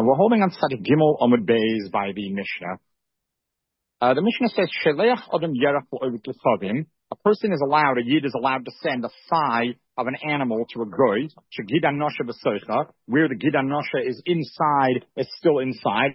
We're holding on Tzadik Gimel Amud Beis by the Mishnah. The Mishnah says, Sheleach Adam Yerach L'Ovid L'Chavim. A person is allowed, a Yid is allowed to send a thigh of an animal to a goy, Shegid Anosha B'Soicha, where the Gid Anosha is inside, is still inside.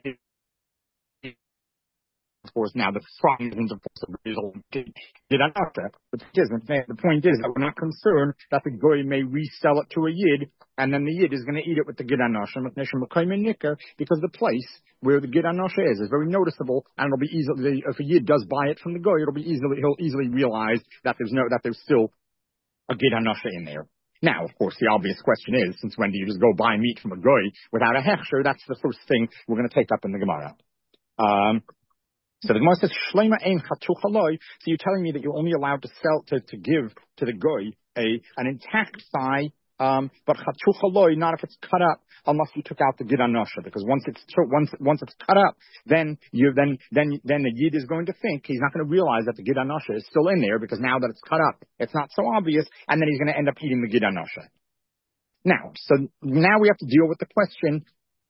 Of course, now the front isn't of course the result Gid Anosha. But the point is that we're not concerned that the goy may resell it to a Yid, and then the Yid is going to eat it with the Gid Anosha, because the place where the Gid Anosha is very noticeable, and it'll be easily, if a Yid does buy it from the goy, he'll easily realize that there's still a Gid Anosha in there. Now, of course, the obvious question is, since when do you just go buy meat from a goy without a hechsher? That's the first thing we're going to take up in the Gemara. So the Gemara says, Shlema ein chatuchaloi. So you're telling me that you're only allowed to sell, to give to the goy an intact thigh, but chatuchaloi, not if it's cut up, unless you took out the Gid Anosha, because once it's cut up, then the Yid is going to think, he's not going to realize that the Gid Anosha is still in there, because now that it's cut up, it's not so obvious, and then he's going to end up eating the Gid Anosha. Now we have to deal with the question,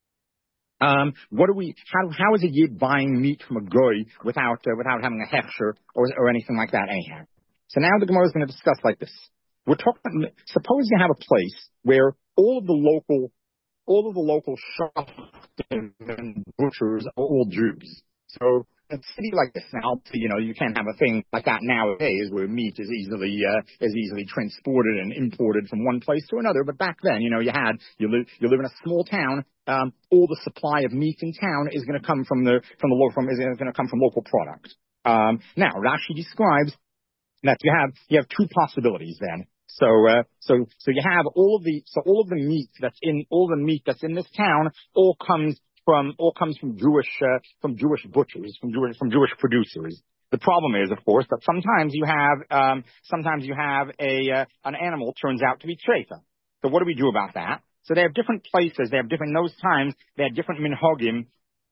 how is a Yid buying meat from a goy without having a hechsher or anything like that anyhow? So now the Gemara is going to discuss like this. We're talking, suppose you have a place where all of the local shaftim and butchers are all Jews. So in a city like this now, you can't have a thing like that nowadays where meat is easily transported and imported from one place to another. But back then, you live in a small town. All the supply of meat in town is going to come from local product. Now Rashi describes that you have two possibilities then. So you have all of the meat that's in this town all comes from Jewish butchers, from Jewish producers. The problem is, of course, that sometimes you have an animal turns out to be treifa. So what do we do about that? So they have different places. In those times they had different minhagim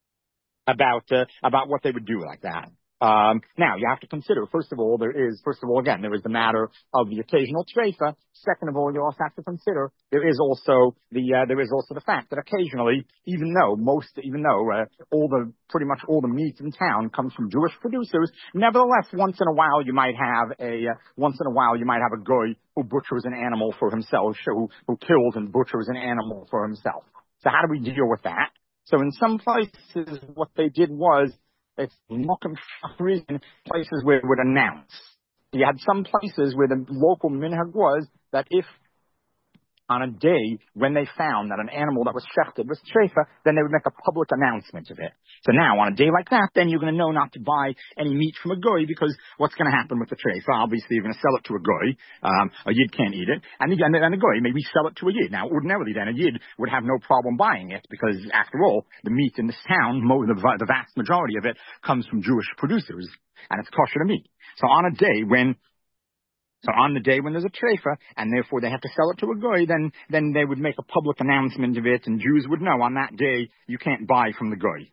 about what they would do like that. Now you have to consider, first of all, there is the matter of the occasional treifa. Second of all, you also have to consider there is also the fact that occasionally, even though pretty much all the meat in town comes from Jewish producers, nevertheless, once in a while you might have a goy who butchers an animal for himself, who kills and butchers an animal for himself. So how do we deal with that? So in some places, what they did was, it's places where it would announce. You had some places where the local minhag was that if on a day when they found that an animal that was shechted was treifa, then they would make a public announcement of it. So now on a day like that, then you're going to know not to buy any meat from a goy, because what's going to happen with the treifa? Obviously, you're going to sell it to a goy. A Yid can't eat it, and the goy maybe sell it to a Yid. Now, ordinarily, then a Yid would have no problem buying it, because after all, the meat in this town, the vast majority of it comes from Jewish producers, and it's kosher meat. So on the day when there's a treifa, and therefore they have to sell it to a goy, then they would make a public announcement of it, and Jews would know on that day you can't buy from the goy.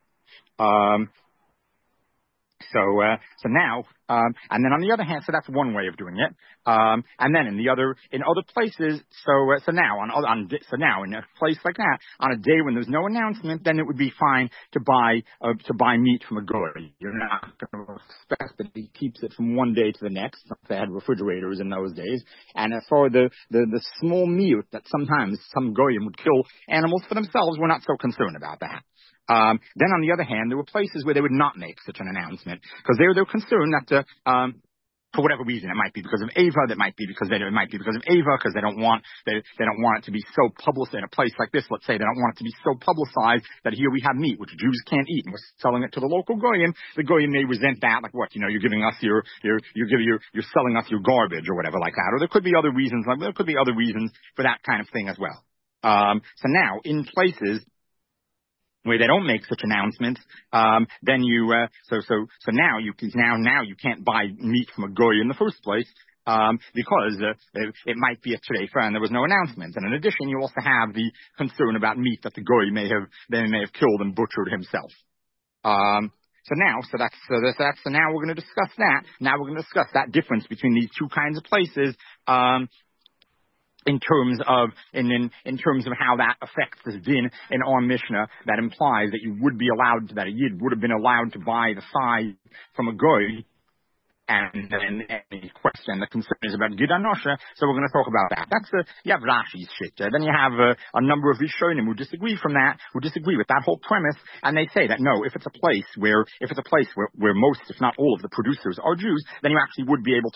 So now, and then on the other hand, so that's one way of doing it. And then in other places, so now in a place like that, on a day when there's no announcement, then it would be fine to buy meat from a goy. You're not going to expect that he keeps it from one day to the next. They had refrigerators in those days. And as for the small meat that sometimes some goyim would kill animals for themselves, we're not so concerned about that. Then on the other hand, there were places where they would not make such an announcement, because they're concerned that for whatever reason, it might be because of Ava, it might be because of Ava, because they don't want it to be so publicized in a place like this. Let's say they don't want it to be so publicized that here we have meat which Jews can't eat, and we're selling it to the local goyim. The goyim may resent that, like what, you're giving us you're selling us your garbage or whatever like that. Or there could be other reasons for that kind of thing as well. So now in places where they don't make such announcements, then now you can't buy meat from a goy in the first place, because it might be a treifa and there was no announcement. And in addition, you also have the concern about meat that the goy may have killed and butchered himself. So now we're going to discuss that. Now we're going to discuss that difference between these two kinds of places. in terms of how that affects this din in our Mishnah, that implies that you would be allowed, that a Yid would have been allowed to buy the thigh from a goy. And then any question, the concern is about Gid Anosha, so we're going to talk about that. You have Rashi's shit. Then you have a number of Rishonim who disagree with that whole premise, and they say that no, if it's a place where most, if not all of the producers are Jews, then you actually would be able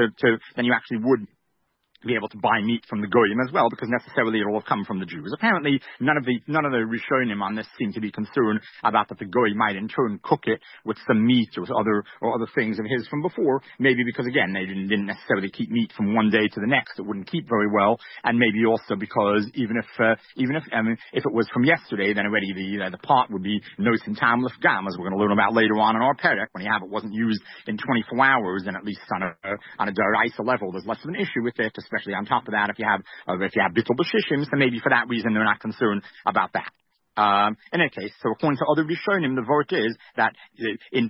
to be able to buy meat from the goyim as well, because necessarily it will have come from the Jews. Apparently, none of the Rishonim on this seem to be concerned about that the goy might in turn cook it with some meat or other things of his from before. Maybe because again they didn't necessarily keep meat from one day to the next; it wouldn't keep very well, and maybe also because even if it was from yesterday, then already the pot would be nos and tam gam, as we're going to learn about later on in our perek. When you have it wasn't used in 24 hours, then at least on a daraisa level, there's less of an issue with it. Especially on top of that, if you have bittul b'shishim, so maybe for that reason they're not concerned about that. In any case, so according to other Rishonim, the vort is that in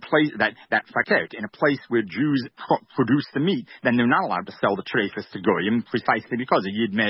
a place where Jews produce the meat, then they're not allowed to sell the treifas to goyim, precisely because a yid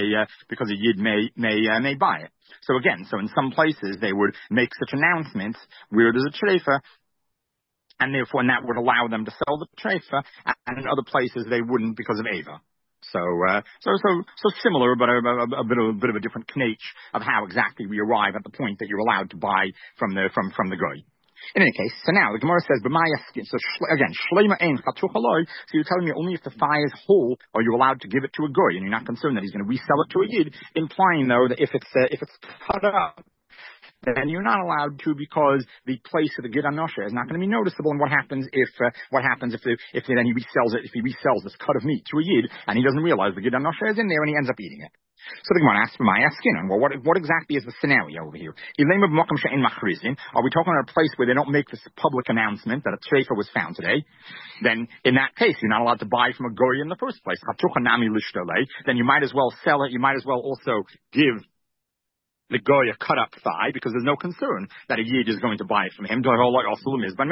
may buy it. So again, in some places they would make such announcements where there's a treifa, and therefore that would allow them to sell the treifa, and in other places they wouldn't because of Ava. So similar, but a bit of a different knach of how exactly we arrive at the point that you're allowed to buy from the goy. In any case, so now the Gemara says, so again, shleima ein chatuch aloi. So you're telling me only if the thigh is whole are you allowed to give it to a goy, and you're not concerned that he's going to resell it to a yid, implying though that if it's cut up, then you're not allowed to, because the place of the Gid Anosha is not going to be noticeable. And what happens if then he resells it? If he resells this cut of meat to a Yid and he doesn't realize the Gid Anosha is in there and he ends up eating it? So the Gemara asks for my asking, well, what exactly is the scenario over here? Are we talking about a place where they don't make this public announcement that a treifa was found today? Then in that case, you're not allowed to buy from a goy in the first place. Then you might as well sell it. You might as well also give the goy a cut up thigh, because there's no concern that a yid is going to buy it from him. Nobody's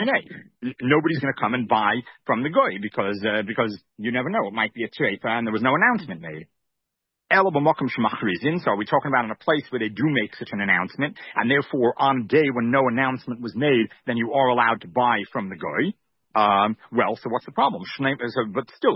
going to come and buy from the goy because you never know. It might be a treifa and there was no announcement made. So are we talking about in a place where they do make such an announcement, and therefore on a day when no announcement was made, then you are allowed to buy from the goy? So what's the problem? But still,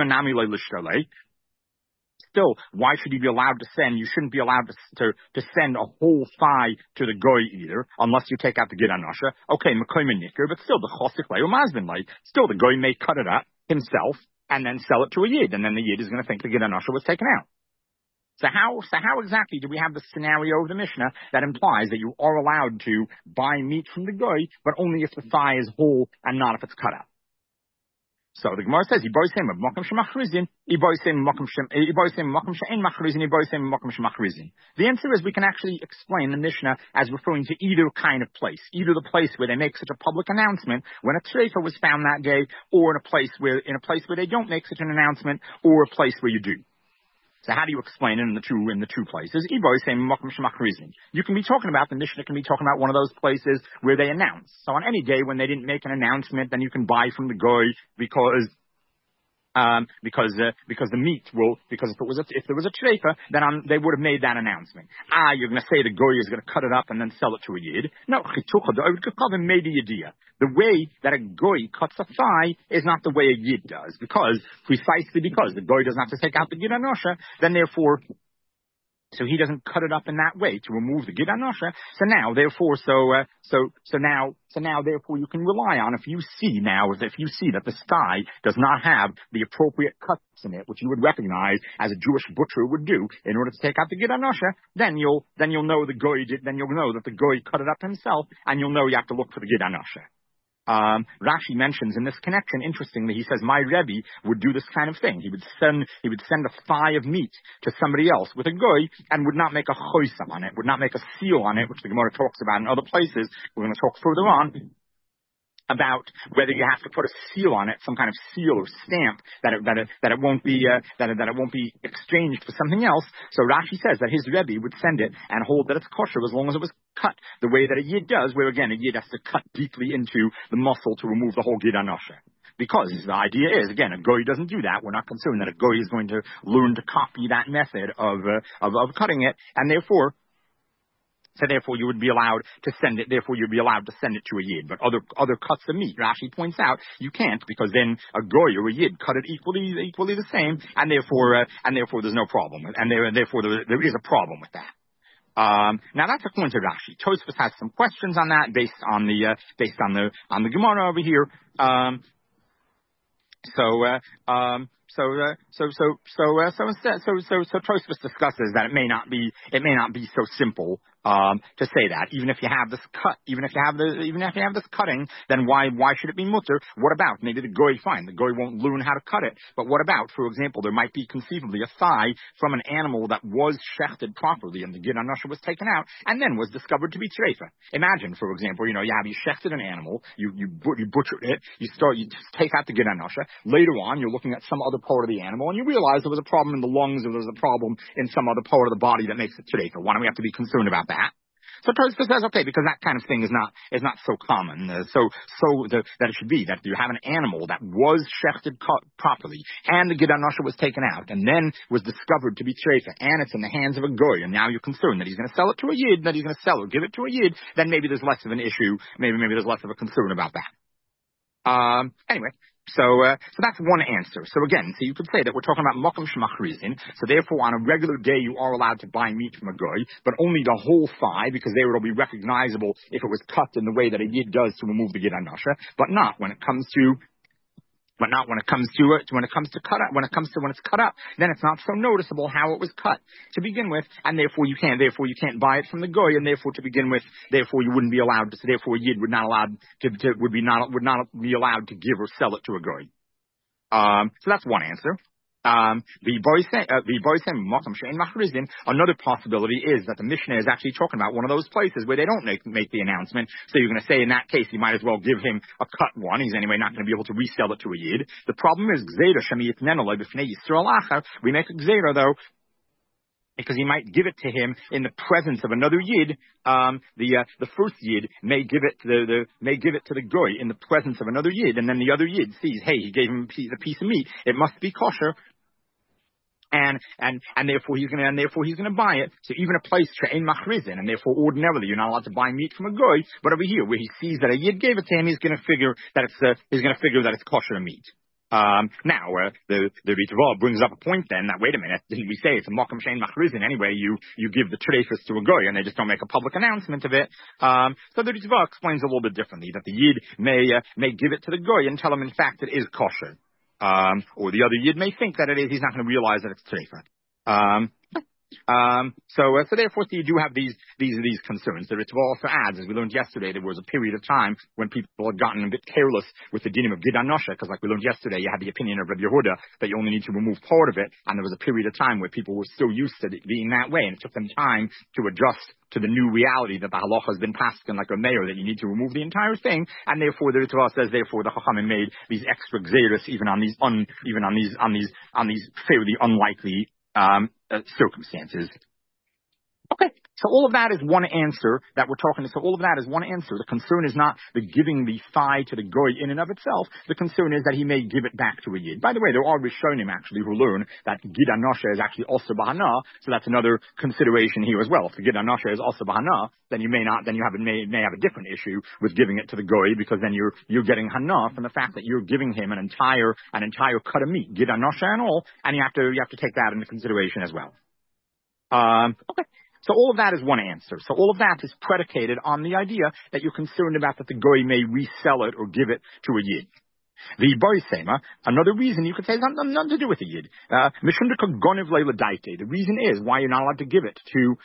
still, why should you be allowed to send? You shouldn't be allowed to send a whole thigh to the goy either, unless you take out the Gid Anosha. Okay, Mekoyim Nikr, but still the Chosik Lei Mazbin Lei. Still, the goy may cut it up himself and then sell it to a Yid, and then the Yid is going to think the Gid Anosha was taken out. So how exactly do we have the scenario of the Mishnah that implies that you are allowed to buy meat from the goy, but only if the thigh is whole and not if it's cut up? So the Gemara says, the answer is we can actually explain the Mishnah as referring to either kind of place, either the place where they make such a public announcement when a treifa was found that day, or in a place where they don't make such an announcement, or a place where you do. So how do you explain it in the two places? You can be talking about, the Mishnah can be talking about one of those places where they announce. So on any day when they didn't make an announcement, then you can buy from the goy because the meat will, because if there was a treifa, then they would have made that announcement. You're going to say the goy is going to cut it up and then sell it to a yid. No, the way that a goy cuts a thigh is not the way a yid does, precisely because the goy doesn't have to take out the Gid Anosha, then therefore, so he doesn't cut it up in that way to remove the Gid Anosha. So now, therefore, therefore, you can rely on, if you see that the thigh does not have the appropriate cuts in it, which you would recognize as a Jewish butcher would do in order to take out the Gid Anosha, then you'll know that the goy cut it up himself, and you'll know you have to look for the Gid Anosha. Rashi mentions in this connection, interestingly, he says, my Rebbe would do this kind of thing. He would send a thigh of meat to somebody else with a goy and would not make a choisa on it, would not make a seal on it, which the Gemara talks about in other places. We're going to talk further on about whether you have to put a seal on it, some kind of seal or stamp that it won't be exchanged for something else. So Rashi says that his Rebbe would send it and hold that it's kosher as long as it was cut the way that a yid does, where again a yid has to cut deeply into the muscle to remove the whole Gid Anosha. because the idea is, again, a goy doesn't do that. We're not concerned that a goy is going to learn to copy that method of cutting it, and therefore you would be allowed to send it. Therefore, you'd be allowed to send it to a yid. But other cuts of meat, Rashi points out, you can't, because then a goy or a yid cut it equally the same, and therefore there's no problem, and therefore there is a problem with that. Now that's according to Rashi. Tosfos has some questions on that based on the Gemara over here. So Tosfos discusses that it may not be so simple to say that. Even if you have this cutting, then why should it be mutter? What about maybe the goy? Fine, the goy won't learn how to cut it. But what about, for example, there might be conceivably a thigh from an animal that was shechted properly and the gid anasha was taken out and then was discovered to be treifa. Imagine, for example, you shechted an animal, you butchered it, you just take out the gid anasha. Later on, you're looking at some other part of the animal and you realize there was a problem in the lungs or there was a problem in some other part of the body that makes it treifa. Why do we have to be concerned about that? So Tosfos says, okay, because that kind of thing is not so common. That it should be that you have an animal that was shechted properly, and the gid anasha was taken out, and then was discovered to be treifa, and it's in the hands of a goy, and now you're concerned that he's going to sell it to a yid, that he's going to sell or give it to a yid. Then maybe there's less of an issue. Maybe there's less of a concern about that. Anyway. So that's one answer. So again, you could say that we're talking about mokum shemachrizin. So therefore, on a regular day, you are allowed to buy meat from a goy, but only the whole thigh, because there it'll be recognizable if it was cut in the way that a yid does to remove the gid anasha, but not when it's cut up, then it's not so noticeable how it was cut to begin with, and therefore you can't buy it from the goy, and therefore to begin with, therefore you wouldn't be allowed to, therefore a yid would not be allowed to give or sell it to a goy. So that's one answer. Another possibility is that the Mishnah is actually talking about one of those places where they don't make the announcement. So you're going to say in that case, you might as well give him a cut one. He's anyway not going to be able to resell it to a yid. The problem is, we make a gzeira though, because he might give it to him in the presence of another yid. The first yid may give it to the goy in the presence of another yid, and then the other yid sees, hey, he gave him a piece of meat. It must be kosher. And therefore he's going to buy it. So even a place she'ein machrizin, and therefore ordinarily you're not allowed to buy meat from a goy. But over here, where he sees that a yid gave it to him, he's going to figure that it's kosher meat. Now, the Ritva brings up a point then that, wait a minute, didn't we say it's a mokum she'ein machrizin anyway? You give the treifas to a goy and they just don't make a public announcement of it. So the Ritva explains a little bit differently, that the yid may give it to the goy and tell him in fact it is kosher. Or the other yid may think that it is. He's not going to realize that it's treifa. So therefore, you do have these concerns. The Ritva also adds, as we learned yesterday, there was a period of time when people had gotten a bit careless with the dinim of gid anasha, because like we learned yesterday, you had the opinion of Rabbi Yehuda that you only need to remove part of it, and there was a period of time where people were still used to it being that way, and it took them time to adjust to the new reality that the halacha has been passed in like a mayor, that you need to remove the entire thing, and therefore the Ritva says, therefore the Chachamim made these extra gzeiros even on these fairly unlikely circumstances. Okay, so all of that is one answer that we're talking. So all of that is one answer. The concern is not the giving the thigh to the goy in and of itself. The concern is that he may give it back to a yid. By the way, there are Rishonim actually who learn that gid anasha is actually also bahana. So that's another consideration here as well. If the gid anasha is also bahana, then you may have a different issue with giving it to the goy, because then you're getting hana from the fact that you're giving him an entire cut of meat, gid anasha and all, and you have to take that into consideration as well. Okay. So all of that is one answer. So all of that is predicated on the idea that you're concerned about that the goy may resell it or give it to a yid. The boisema, another reason you could say, it's nothing to do with a yid. The reason is why you're not allowed to give it to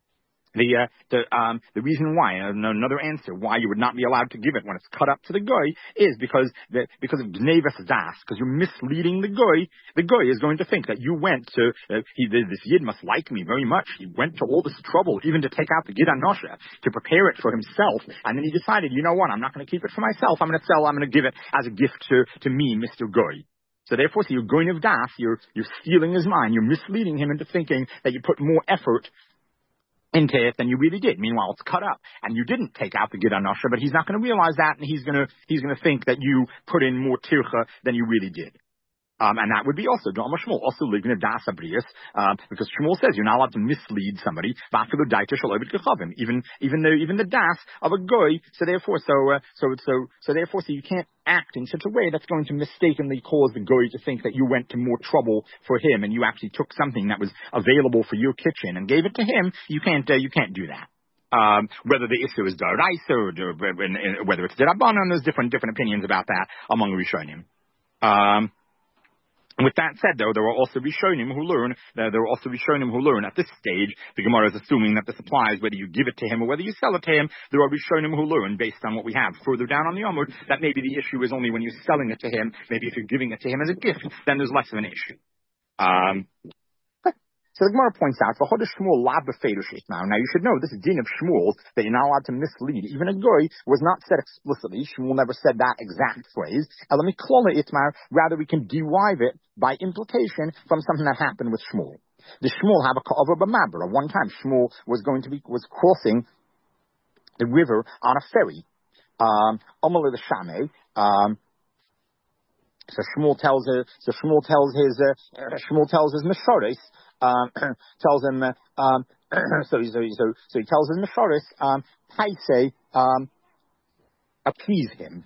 the reason why, another answer why you would not be allowed to give it when it's cut up to the goy is because of gnevas das, because you're misleading the goy. The goy is going to think that you went to this yid must like me very much. He went to all this trouble even to take out the gid anasha to prepare it for himself, and then he decided, you know what, I'm not going to keep it for myself. I'm going to give it as a gift to me, Mr. Goy. So therefore, you're going of das. You're stealing his mind. You're misleading him into thinking that you put more effort in Teif than you really did. Meanwhile, it's cut up, and you didn't take out the Gid Anasha, but he's not going to realize that, and he's going to think that you put in more Tircha than you really did. And that would be also Dama Shmuel, also Ligna Das Abrius, because Shmuel says you're not allowed to mislead somebody. Even the Das of a goy. So therefore, you can't act in such a way that's going to mistakenly cause the goy to think that you went to more trouble for him, and you actually took something that was available for your kitchen and gave it to him. You can't do that. Whether the issue is Daraisa or whether it's Derabanan, there's different opinions about that among Rishonim. With that said, though, there are also Rishonim who learn at this stage. The Gemara is assuming that this applies whether you give it to him or whether you sell it to him. There are Rishonim who learn, based on what we have further down on the Amud, that maybe the issue is only when you're selling it to him. Maybe if you're giving it to him as a gift, then there's less of an issue. So the Gemara points out, now you should know this din of Shmuel, that you're not allowed to mislead. Even a goy was not said explicitly. Shmuel never said that exact phrase. Rather, we can derive it by implication from something that happened with Shmuel. The Shmuel have a ka'avar b'mabra. One time Shmuel was crossing the river on a ferry. Amalei the Shameh. So Shmuel tells his Meshoris, tells him, so he tells his Meshoris, Paisei, appease him,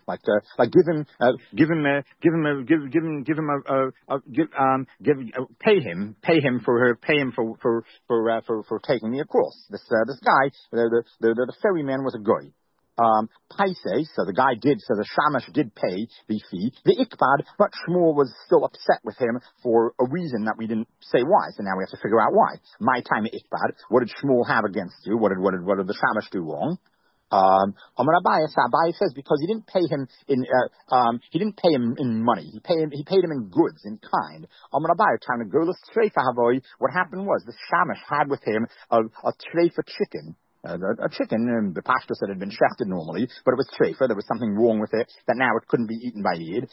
pay him for taking me across. This guy, the ferryman was a goy. Paisei, so the Shamash did pay the fee, the Ikbad, but Shmuel was still upset with him for a reason that we didn't say why, so now we have to figure out why. My time Ikbad, what did Shmuel have against you? What did the Shamash do wrong? Amar Abaye says because he didn't pay him in money. He paid him in goods, in kind. Amar Abaye, what happened was the Shamash had with him a treifa chicken. A chicken, the pastor said it had been shechted normally, but it was treifa. There was something wrong with it that now it couldn't be eaten by Yid.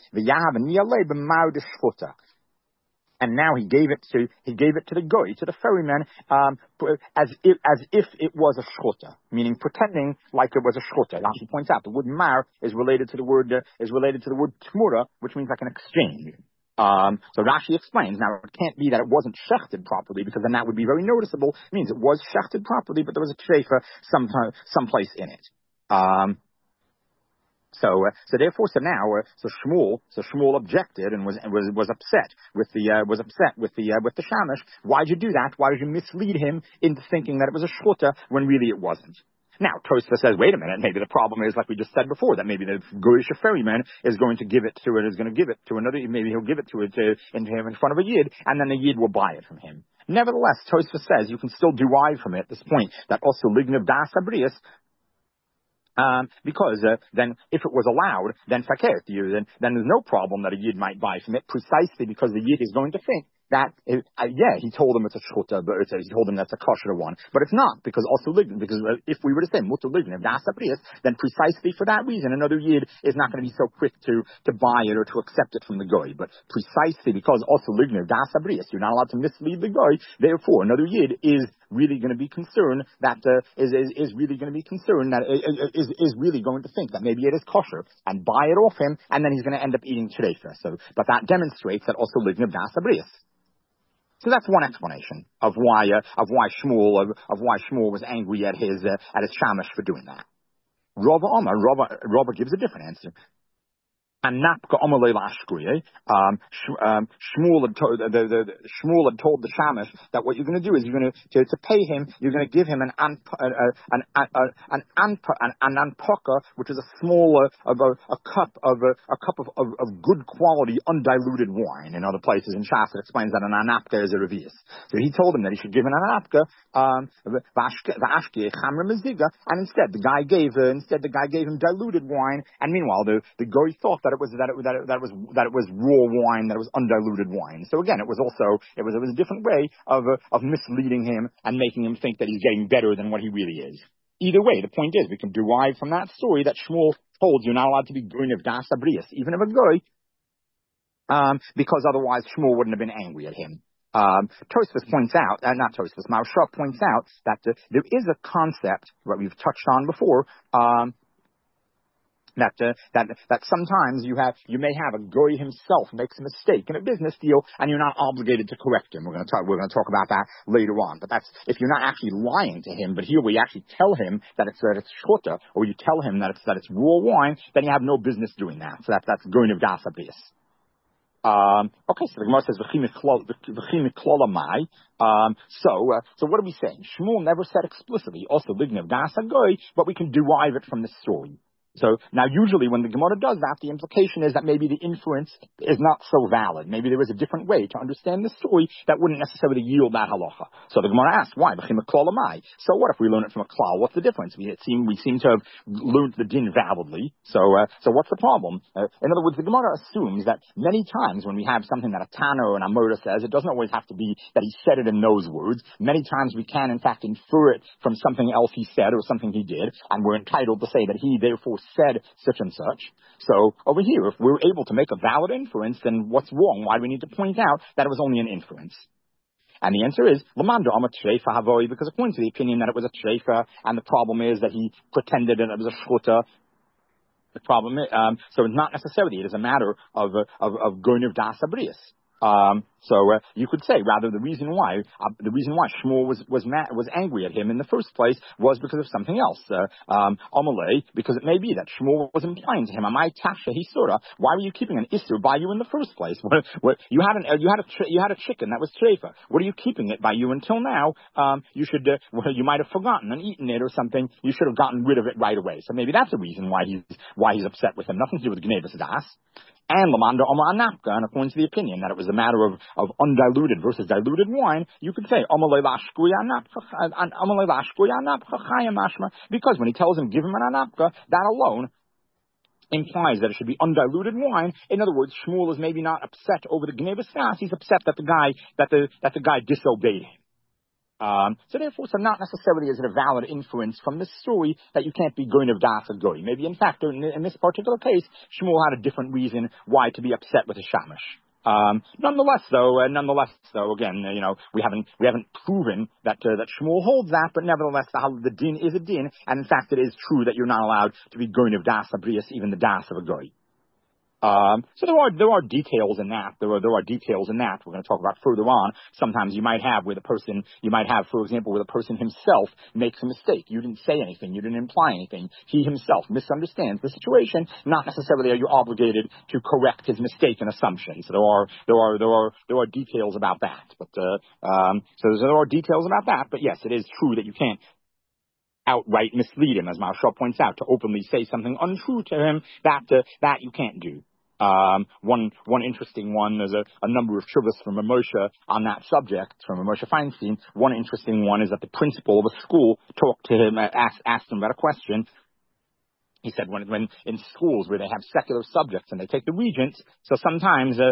And now he gave it to the goy, to the ferryman, as if it was a shchota, meaning pretending like it was a shchota. Rashi points out the word mar is related to the word tmura, which means like an exchange. So Rashi explains, now it can't be that it wasn't shechted properly, because then that would be very noticeable. It means it was shechted properly, but there was a treifa someplace in it. So Shmuel objected and was upset with the Shamash. Why'd you do that? Why did you mislead him into thinking that it was a shchuta when really it wasn't? Now, Tosfos says, wait a minute, maybe the problem is, like we just said before, that maybe the Goyish ferryman is going to give it to another, maybe he'll give it to him in front of a Yid, and then the Yid will buy it from him. Nevertheless, Tosfos says you can still derive from it this point that also Lignav Das Abrius, because then if it was allowed, then fakert, then there's no problem that a Yid might buy from it, precisely because the Yid is going to think that, he told him it's a shchuta, but he told him that's a kosher one. But it's not, because if we were to say mutar lignav das abrius, then precisely for that reason, another Yid is not going to be so quick to buy it or to accept it from the goy. But precisely because also lignav das abrius, you're not allowed to mislead the goy, therefore another Yid is really going to be concerned is really going to think that maybe it is kosher and buy it off him, and then he's going to end up eating treifa. But that demonstrates that also lignav das abrius. So that's one explanation of why Shmuel was angry at his Shamash for doing that. Rava gives a different answer. Anapka Amalei Lashkuye. Shmuel had told the Shamash that what you're going to do is you're going to pay him. You're going to give him an anpaka, which is a small a cup of good quality undiluted wine. In other places in Shas it explains that an anapka is a revius. So he told him that he should give an anapka v'ashke chamra meziga, and instead the guy gave him diluted wine. And meanwhile the goy thought that it was raw wine, that it was undiluted wine. So again, it was a different way of misleading him and making him think that he's getting better than what he really is. Either way, the point is we can derive from that story that Shmuel told you're not allowed to be goy of das abrius, even of a goy, because otherwise Shmuel wouldn't have been angry at him. Tosfos points out, not Tosfos, Maharsha points out that there is a concept that we've touched on before, that sometimes you may have a goy himself makes a mistake in a business deal, and you're not obligated to correct him. We're going to talk about that later on. But that's if you're not actually lying to him, but here we actually tell him that it's shchota, or you tell him that it's raw wine, then you have no business doing that. So that's going of das abrius. Okay, so the Gemara says so what are we saying? Shmuel never said explicitly also lignav das agoy, but we can derive it from the story. So now usually when the Gemara does that, the implication is that maybe the inference is not so valid. Maybe there is a different way to understand the story that wouldn't necessarily yield that halacha. So the Gemara asks, why? So what if we learn it from a klal? What's the difference? We seem to have learned the din validly. So what's the problem? In other words, the Gemara assumes that many times when we have something that a Tana or an Amora says, it doesn't always have to be that he said it in those words. Many times we can in fact infer it from something else he said or something he did, and we're entitled to say that he therefore said such and such. So over here, if we're able to make a valid inference, then what's wrong? Why do we need to point out that it was only an inference? And the answer is, because according to the opinion that it was a treifa, and the problem is that he pretended that it was a shchuta. The problem is, so it's not necessarily, it is a matter of goynev das abrius. So you could say rather the reason why Shmuel was angry at him in the first place was because of something else. Amalei, because it may be that Shmuel was implying to him, "Amai tasha hisura, why were you keeping an isur by you in the first place? You had a chicken that was treifa. What are you keeping it by you until now? You might have forgotten and eaten it or something. You should have gotten rid of it right away. So maybe that's the reason why he's upset with him. Nothing to do with Gnevus Das." And Lamanda Oma Anapka, and according to the opinion that it was a matter of undiluted versus diluted wine, you could say because when he tells him give him an anapka, that alone implies that it should be undiluted wine. In other words, Shmuel is maybe not upset over the Gnevus Das, he's upset that the guy disobeyed him. So therefore, not necessarily is it a valid inference from this story that you can't be going of das and goy. Maybe in fact, in this particular case, Shmuel had a different reason why to be upset with the shamash. Nonetheless, though, again, we haven't proven that Shmuel holds that, but nevertheless, the din is a din, and in fact, it is true that you're not allowed to be going of das abrius, even the das of a goy. So there are details in that. There are details in that we're going to talk about further on. Sometimes you might have, for example, where the person himself makes a mistake. You didn't say anything. You didn't imply anything. He himself misunderstands the situation. Not necessarily are you obligated to correct his mistaken assumption. So there are details about that. But so there are details about that. But yes, it is true that you can't outright mislead him, as Maharsha points out, to openly say something untrue to him. That you can't do. One interesting one, there's a number of shuvas from Moshe on that subject, from Moshe Feinstein. One interesting one is that the principal of a school talked to him, asked him about a question. He said when in schools where they have secular subjects and they take the regents, so sometimes the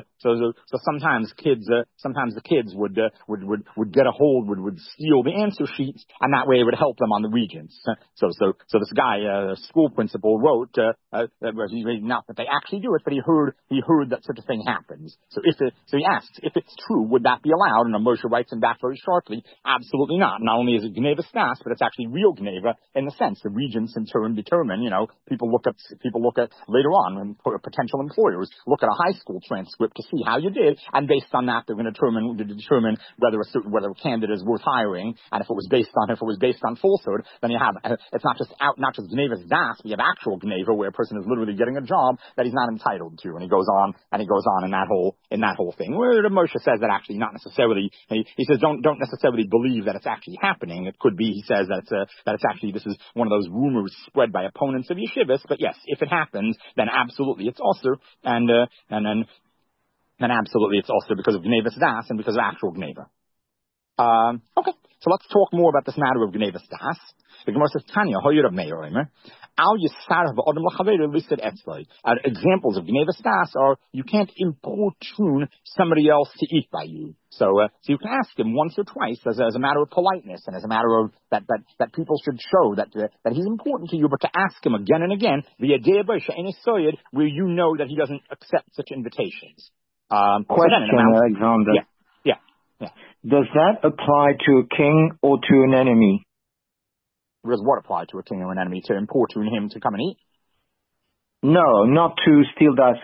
kids would get a hold, would steal the answer sheets, and that way it would help them on the regents. So this guy, school principal, wrote not that they actually do it, but he heard that such a thing happens. So he asked if it's true, would that be allowed? And Moshe writes him back very sharply, absolutely not. Not only is it Gnevus Das, but it's actually real Gneva in the sense the regents in turn determine, people look at later on, and potential employers look at a high school transcript to see how you did, and based on that, they're going to determine whether a candidate is worth hiring. And if it was based on falsehood, then you have it's not just Gnevus Das, we have actual Gneva where a person is literally getting a job that he's not entitled to, and he goes on in that whole thing. Where Moshe says that actually not necessarily. He says don't necessarily believe that it's actually happening. It could be, he says, that it's actually, this is one of those rumors spread by opponents of yeshivas. But yes, if it happens, then absolutely it's also, and then absolutely it's also because of Gnevus Das and because of actual Gneva. Okay, so let's talk more about this matter of Gnevus Das. The Gemara says, Tanya, Hoyer of Meir, Al Yisarach Ba'odem L'Chaveru listed Etzlai. Examples of Gnevus Das are you can't importune somebody else to eat by you. So you can ask him once or twice as a matter of politeness and as a matter of that people should show that he's important to you, but to ask him again and again where you know that he doesn't accept such invitations. Question, Alexander. Yeah. Yeah. Does that apply to a king or to an enemy? Does what apply to a king or an enemy? To importune him to come and eat? No, not to steal das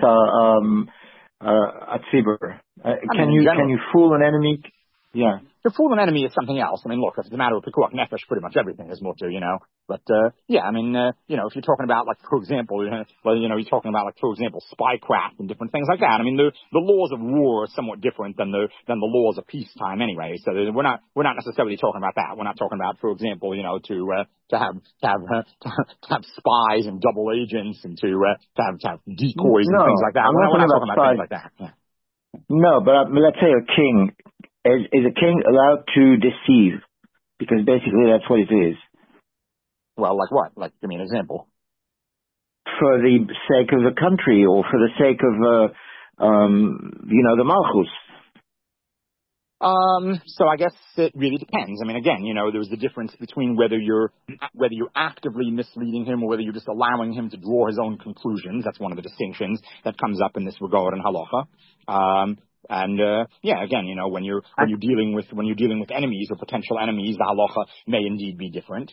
atzibur. Can you fool an enemy? Yeah. To fool an enemy is something else. I mean, look, if it's a matter of pikuach nefesh, pretty much everything is mutter, you know. But, yeah, I mean, if you're talking about, like, for example, you're talking about, like, for example, spycraft and different things like that. I mean, the laws of war are somewhat different than the laws of peacetime anyway. So we're not necessarily talking about that. We're not talking about, for example, to have spies and double agents and to have decoys and things like that. We're not talking about things like that. Yeah. No, but let's say a king. Is a king allowed to deceive? Because basically that's what it is. Well, like what? Like, give me an example. For the sake of the country, or for the sake of, the Malchus. So I guess it really depends. I mean, again, there's the difference between whether you're actively misleading him or whether you're just allowing him to draw his own conclusions. That's one of the distinctions that comes up in this regard in halacha. Again, when you're dealing with enemies or potential enemies, the halacha may indeed be different.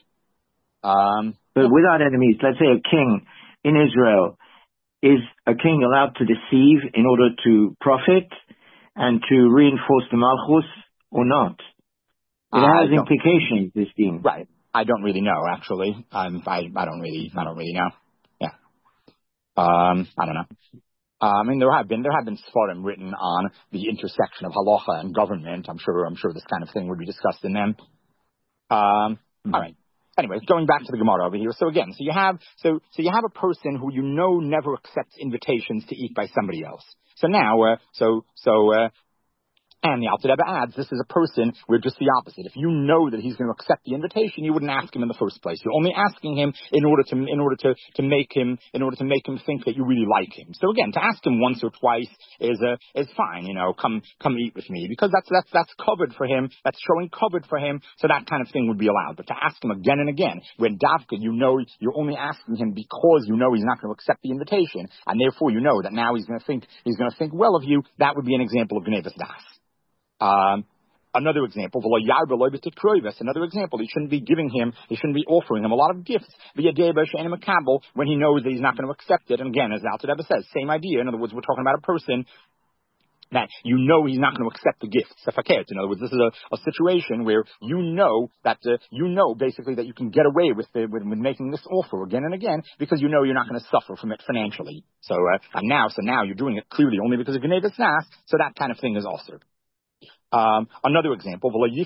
But without enemies, let's say a king in Israel, is a king allowed to deceive in order to profit and to reinforce the malchus or not? It has implications, this thing. Right. I don't really know, actually. I don't really know. Yeah. I don't know. I mean, there have been sforim written on the intersection of halacha and government. I'm sure this kind of thing would be discussed in them. All right. Anyway, going back to the Gemara over here. So again, you have a person who never accepts invitations to eat by somebody else. So now, and the Alter Rebbe adds, this is a person where just the opposite. If you know that he's going to accept the invitation, you wouldn't ask him in the first place. You're only asking him in order to make him think that you really like him. So again, to ask him once or twice is fine. Come eat with me, because that's covered for him. That's showing covered for him. So that kind of thing would be allowed. But to ask him again and again, when davka, you're only asking him because he's not going to accept the invitation, and therefore that now he's going to think well of you. That would be an example of gnevas das. Another example, another example, he shouldn't be offering him a lot of gifts when he knows that he's not going to accept it. And again, as Alter Rebbe says, same idea. In other words, we're talking about a person that he's not going to accept the gift. In other words, this is a situation where basically that you can get away with making this offer again and again because you're not going to suffer from it financially. So now you're doing it clearly only because of gnevas das. So that kind of thing is also. Another example, you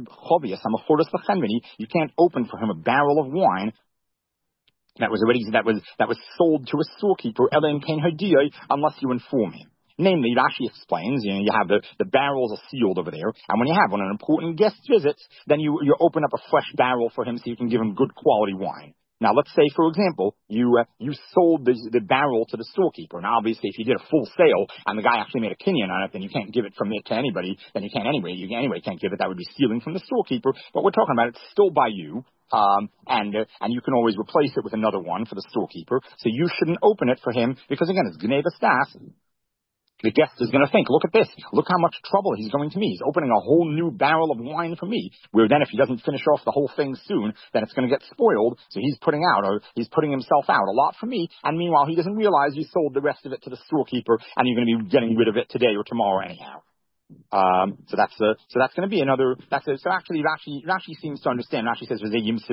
can't open for him a barrel of wine that was sold to a storekeeper unless you inform him. Namely, Rashi explains, you have the barrels are sealed over there, and when you have an important guest visits, then you open up a fresh barrel for him so you can give him good quality wine. Now, let's say, for example, you sold the barrel to the storekeeper. Now, obviously, if you did a full sale and the guy actually made a kinyan on it, then you can't give it from it to anybody. Then you can't anyway. You anyway can't give it. That would be stealing from the storekeeper. But we're talking about it's still by you, and you can always replace it with another one for the storekeeper. So you shouldn't open it for him because, again, it's gnevas das. The guest is going to think, look at this. Look how much trouble he's going to me. He's opening a whole new barrel of wine for me. Where then if he doesn't finish off the whole thing soon, then it's going to get spoiled. So he's putting himself out a lot for me. And meanwhile, he doesn't realize you sold the rest of it to the storekeeper and you're going to be getting rid of it today or tomorrow anyhow. So that's going to be another. So actually, Rashi seems to understand. Rashi says, "So it seems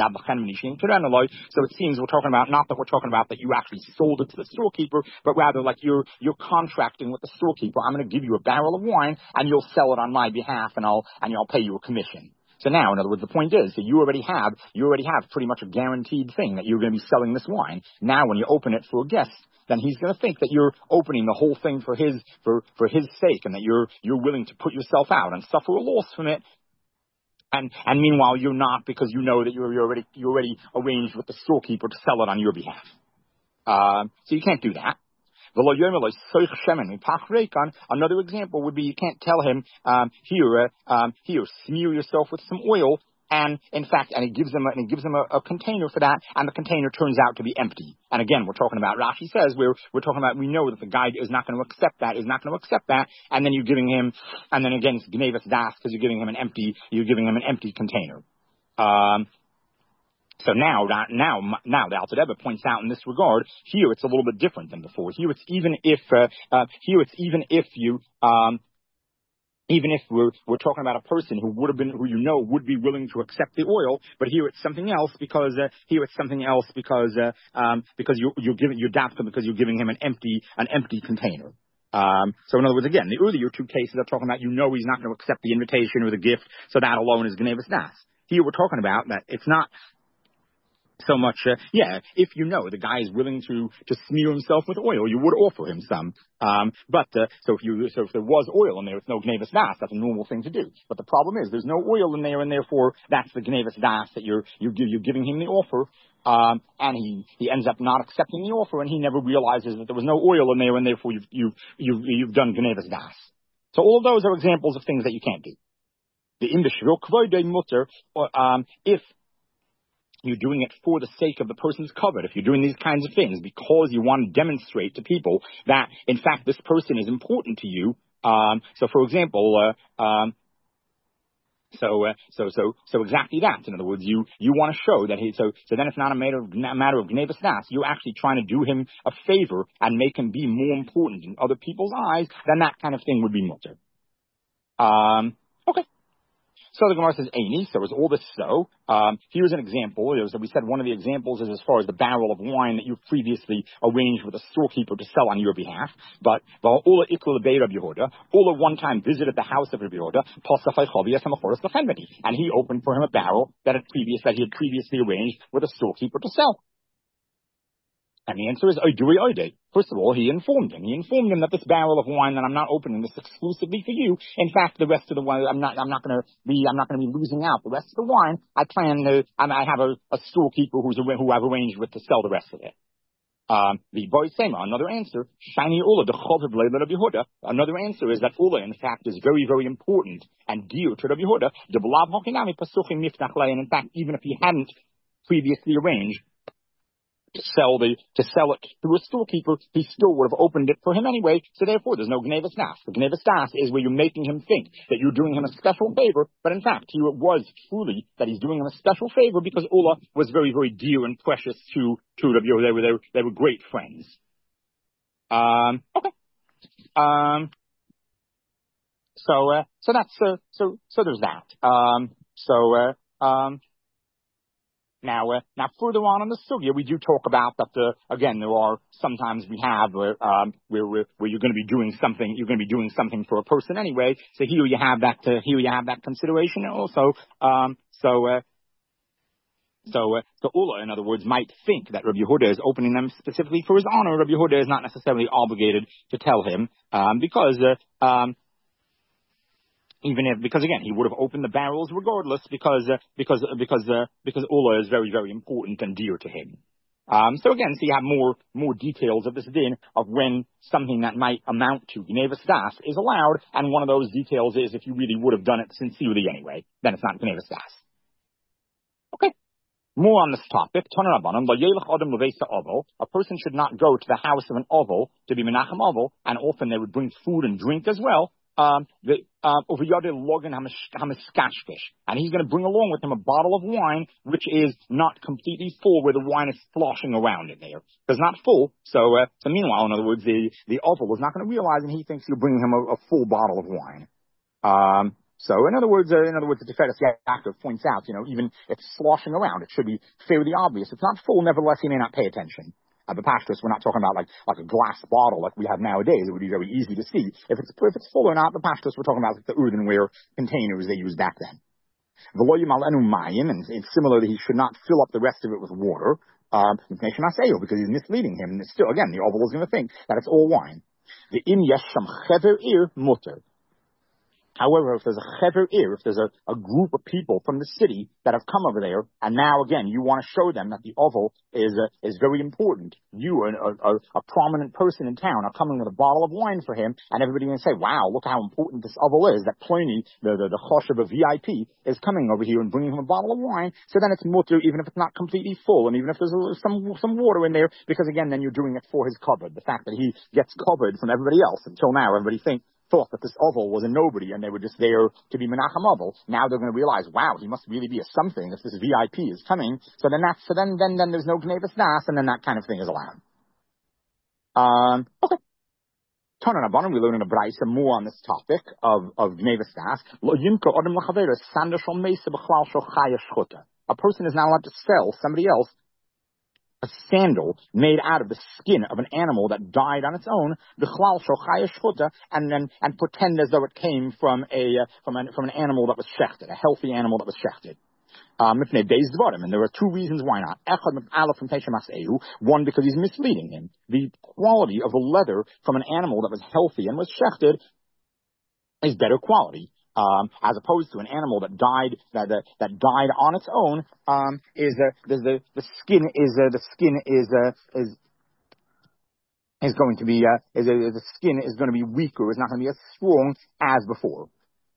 we're talking about not that we're talking about that you actually sold it to the storekeeper, but rather like you're contracting with the storekeeper. I'm going to give you a barrel of wine, and you'll sell it on my behalf, and I'll pay you a commission." So now, in other words, the point is that you already have pretty much a guaranteed thing that you're going to be selling this wine. Now, when you open it for a guest, then he's going to think that you're opening the whole thing for his sake, and that you're willing to put yourself out and suffer a loss from it. And meanwhile, you're not, because you know that you already arranged with the storekeeper to sell it on your behalf. So you can't do that. Another example would be you can't tell him, here, smear yourself with some oil and in fact, and he gives them a container for that, and the container turns out to be empty. And again, we're talking about, Rashi says, we're talking about, we know that the guy is not going to accept that, and then you're giving him, and then again, it's Gnevas Das, because you're giving him an empty container. So now the Alter Rebbe points out in this regard, here it's a little bit different than before. Here it's even if we're talking about a person who would be willing to accept the oil, but here it's something else because you're giving him an empty container. So in other words, again, the earlier two cases are talking about, he's not going to accept the invitation or the gift, so that alone is Gnevas Das. Here we're talking about that it's not so much, if the guy is willing to smear himself with oil, you would offer him some. So if there was oil in there, it's no Gnevas Das. That's a normal thing to do. But the problem is there's no oil in there, and therefore that's the Gnevas Das that you're giving him the offer. And he ends up not accepting the offer, and he never realizes that there was no oil in there, and therefore you've done Gnevas Das. So all of those are examples of things that you can't do. The Indishvil Kvoide Mutter, if you're doing it for the sake of the person's covet, if you're doing these kinds of things because you want to demonstrate to people that, in fact, this person is important to you. So, for example, so exactly that. In other words, you want to show that so then it's not a matter of Gnevas Das. You're actually trying to do him a favor and make him be more important in other people's eyes. Then that kind of thing would be mutter. Okay. So the Gemara says, Eini, so is all this so? Here's an example. So we said one of the examples is as far as the barrel of wine that you previously arranged with a storekeeper to sell on your behalf. But Ula Ikla Bei Rabbi Yehuda, Ula one time visited the house of Rabbi Yehuda, and he opened for him a barrel that he had previously arranged with a storekeeper to sell. And the answer is, first of all, he informed him. He informed him that this barrel of wine that I'm not opening this exclusively for you. In fact, the rest of the wine, I'm not going to be losing out. The rest of the wine, I have a storekeeper who I've arranged with to sell the rest of it. The boy Sema, another answer, Shiny Ula, the Choviv Leila Rabbi Yehuda. Another answer is that Ula, in fact, is very, very important and dear to Rabbi Yehuda. And in fact, even if he hadn't previously arranged to sell it through a storekeeper, he still would have opened it for him anyway. So therefore, there's no Gnevas Das. The Gnevas Das is where you're making him think that you're doing him a special favor, but in fact, it was truly that he's doing him a special favor because Ula was very, very dear and precious to Rabbi Yehuda. They were great friends. Okay. So there's that. Now further on in the sugya, we do talk about that. There are sometimes we have where you're going to be doing something for a person anyway. So here you have that consideration also. So Ula, in other words, might think that Rabbi Yehuda is opening them specifically for his honor. Rabbi Yehuda is not necessarily obligated to tell him because again, he would have opened the barrels regardless because Ula is very, very important and dear to him. So you have more details of this din of when something that might amount to Gnevas Das is allowed, and one of those details is if you really would have done it sincerely anyway, then it's not Gnevas Das. Okay. More on this topic. A person should not go to the house of an oval to be menachem oval, and often they would bring food and drink as well. And he's going to bring along with him a bottle of wine which is not completely full, where the wine is sloshing around in there. It's not full. So meanwhile, in other words, the oval is not going to realize, and he thinks you're bringing him a full bottle of wine. So in other words, the Tiferes Yaakov points out, even if it's sloshing around, it should be fairly obvious. It's not full, nevertheless, he may not pay attention. The pashtus, we're not talking about like a glass bottle like we have nowadays. It would be very easy to see if it's full or not. The pashtus, we're talking about like the earthenware containers they used back then. And it's similar that he should not fill up the rest of it with water, because he's misleading him. And still, again, the oval is going to think that it's all wine. The im yesham chever ir mutter. However, if there's a chever if there's a group of people from the city that have come over there, and now again you want to show them that the oval is very important. You, a prominent person in town, are coming with a bottle of wine for him, and everybody's going to say, "Wow, look how important this oval is." That Pliny, the choshev of VIP, is coming over here and bringing him a bottle of wine. So then it's mutter, even if it's not completely full, and even if there's some water in there, because again, then you're doing it for his cupboard. The fact that he gets covered from everybody else. Until now, everybody thought that this oval was a nobody and they were just there to be Menachem oval. Now they're going to realize, wow, he must really be a something if this VIP is coming. So then then there's no Gnevis Das, and then that kind of thing is allowed. Okay. Tanan Abanim, we learn in a Braisa more on this topic of Gnevis Das. A person is not allowed to sell somebody else a sandal made out of the skin of an animal that died on its own, and pretend as though it came from an animal that was shechted, a healthy animal that was shechted. And there are two reasons why not. One, because he's misleading him. The quality of the leather from an animal that was healthy and was shechted is better quality. As opposed to an animal that died on its own, the skin is going to be the skin is going to be weaker. It's not going to be as strong as before.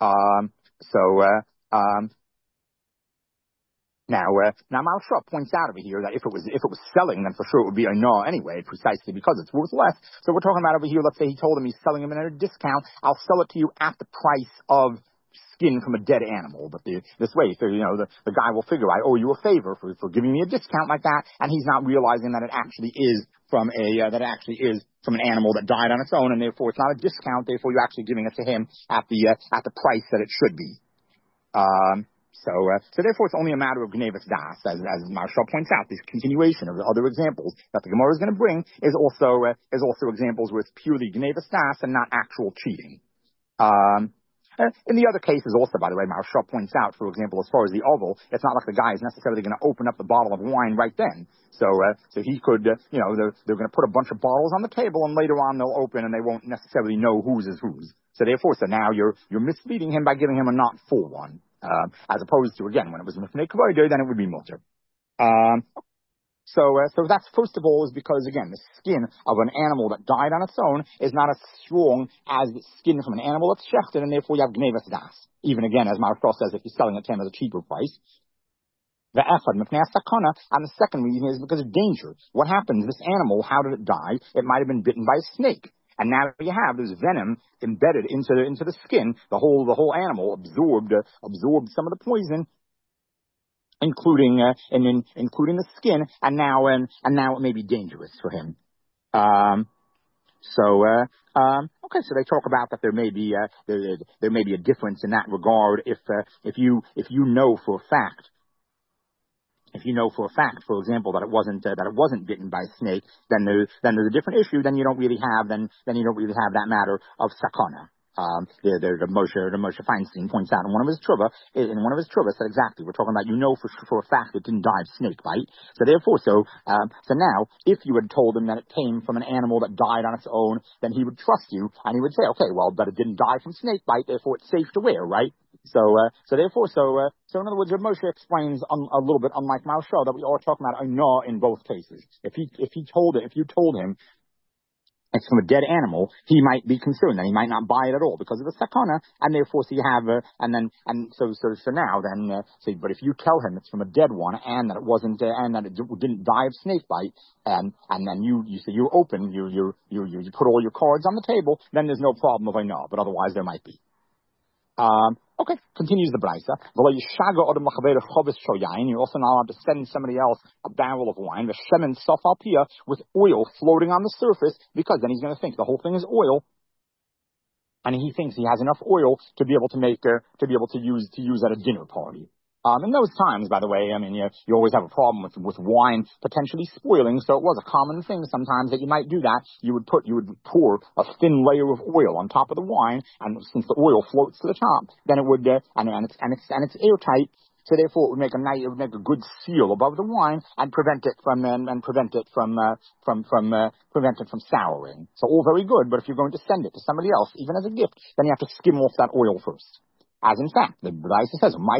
Now Maharsha points out over here that if it was selling, then for sure it would be a no anyway, precisely because it's worth less. So we're talking about over here, let's say he told him he's selling him at a discount. I'll sell it to you at the price of skin from a dead animal. But this way, so, the guy will figure, I owe you a favor for giving me a discount like that, and he's not realizing that it actually is from an animal that died on its own, and therefore it's not a discount. Therefore, you're actually giving it to him at the price that it should be. So therefore, it's only a matter of Gnevis Das, as Maharsha points out. This continuation of the other examples that the Gemara is going to bring is also examples where it's purely Gnevis Das and not actual cheating. In the other cases also, by the way, Maharsha points out, for example, as far as the oval, it's not like the guy is necessarily going to open up the bottle of wine right then. So he could, they're going to put a bunch of bottles on the table, and later on they'll open, and they won't necessarily know whose is whose. So therefore, now you're misleading him by giving him a not full one, as opposed to, again, when it was Mifnei Kavodah, then it would be mutter. So that's, first of all, is because, again, the skin of an animal that died on its own is not as strong as the skin from an animal that's shechted, and therefore you have Gnevis Das. Even again, as Maharsha says, if you're selling it to him at a cheaper price. The echad mipnei sakana, and the second reason is because of danger. What happens? This animal, how did it die? It might have been bitten by a snake. And now you have this venom embedded into the skin. The whole animal absorbed some of the poison, including the skin, and now it may be dangerous for him. Okay, so they talk about that there may be a difference in that regard if you know for a fact. If you know for a fact, for example, that it wasn't bitten by a snake, then there's a different issue. Then you don't really have that matter of sakana. The Moshe Feinstein points out in one of his truvah said exactly. We're talking about for a fact it didn't die of snake bite. So therefore, so now if you had told him that it came from an animal that died on its own, then he would trust you and he would say, okay, well, but it didn't die from snake bite, therefore it's safe to wear, right? So in other words, Moshe explains a little bit unlike Maharsha that we are talking about a no in both cases. If you told him it's from a dead animal, he might be concerned that he might not buy it at all because of the sakana, and therefore so you have but if you tell him it's from a dead one and that it wasn't and that it didn't die of snake bite, and then you say you're open, you put all your cards on the table, then there's no problem of a no, but otherwise there might be. Okay, continues the Braisa. You're also not allowed to send somebody else a barrel of wine, the shemen safalpia, with oil floating on the surface, because then he's going to think the whole thing is oil, and he thinks he has enough oil to be able to use at a dinner party. In those times, by the way, I mean, you always have a problem with wine potentially spoiling, so it was a common thing sometimes that you might do that. You would pour a thin layer of oil on top of the wine, and since the oil floats to the top, then it would, and it's airtight, So therefore, it would make a good seal above the wine and prevent it from souring. So all very good, but if you're going to send it to somebody else, even as a gift, then you have to skim off that oil first. As in fact, the Braisa says, in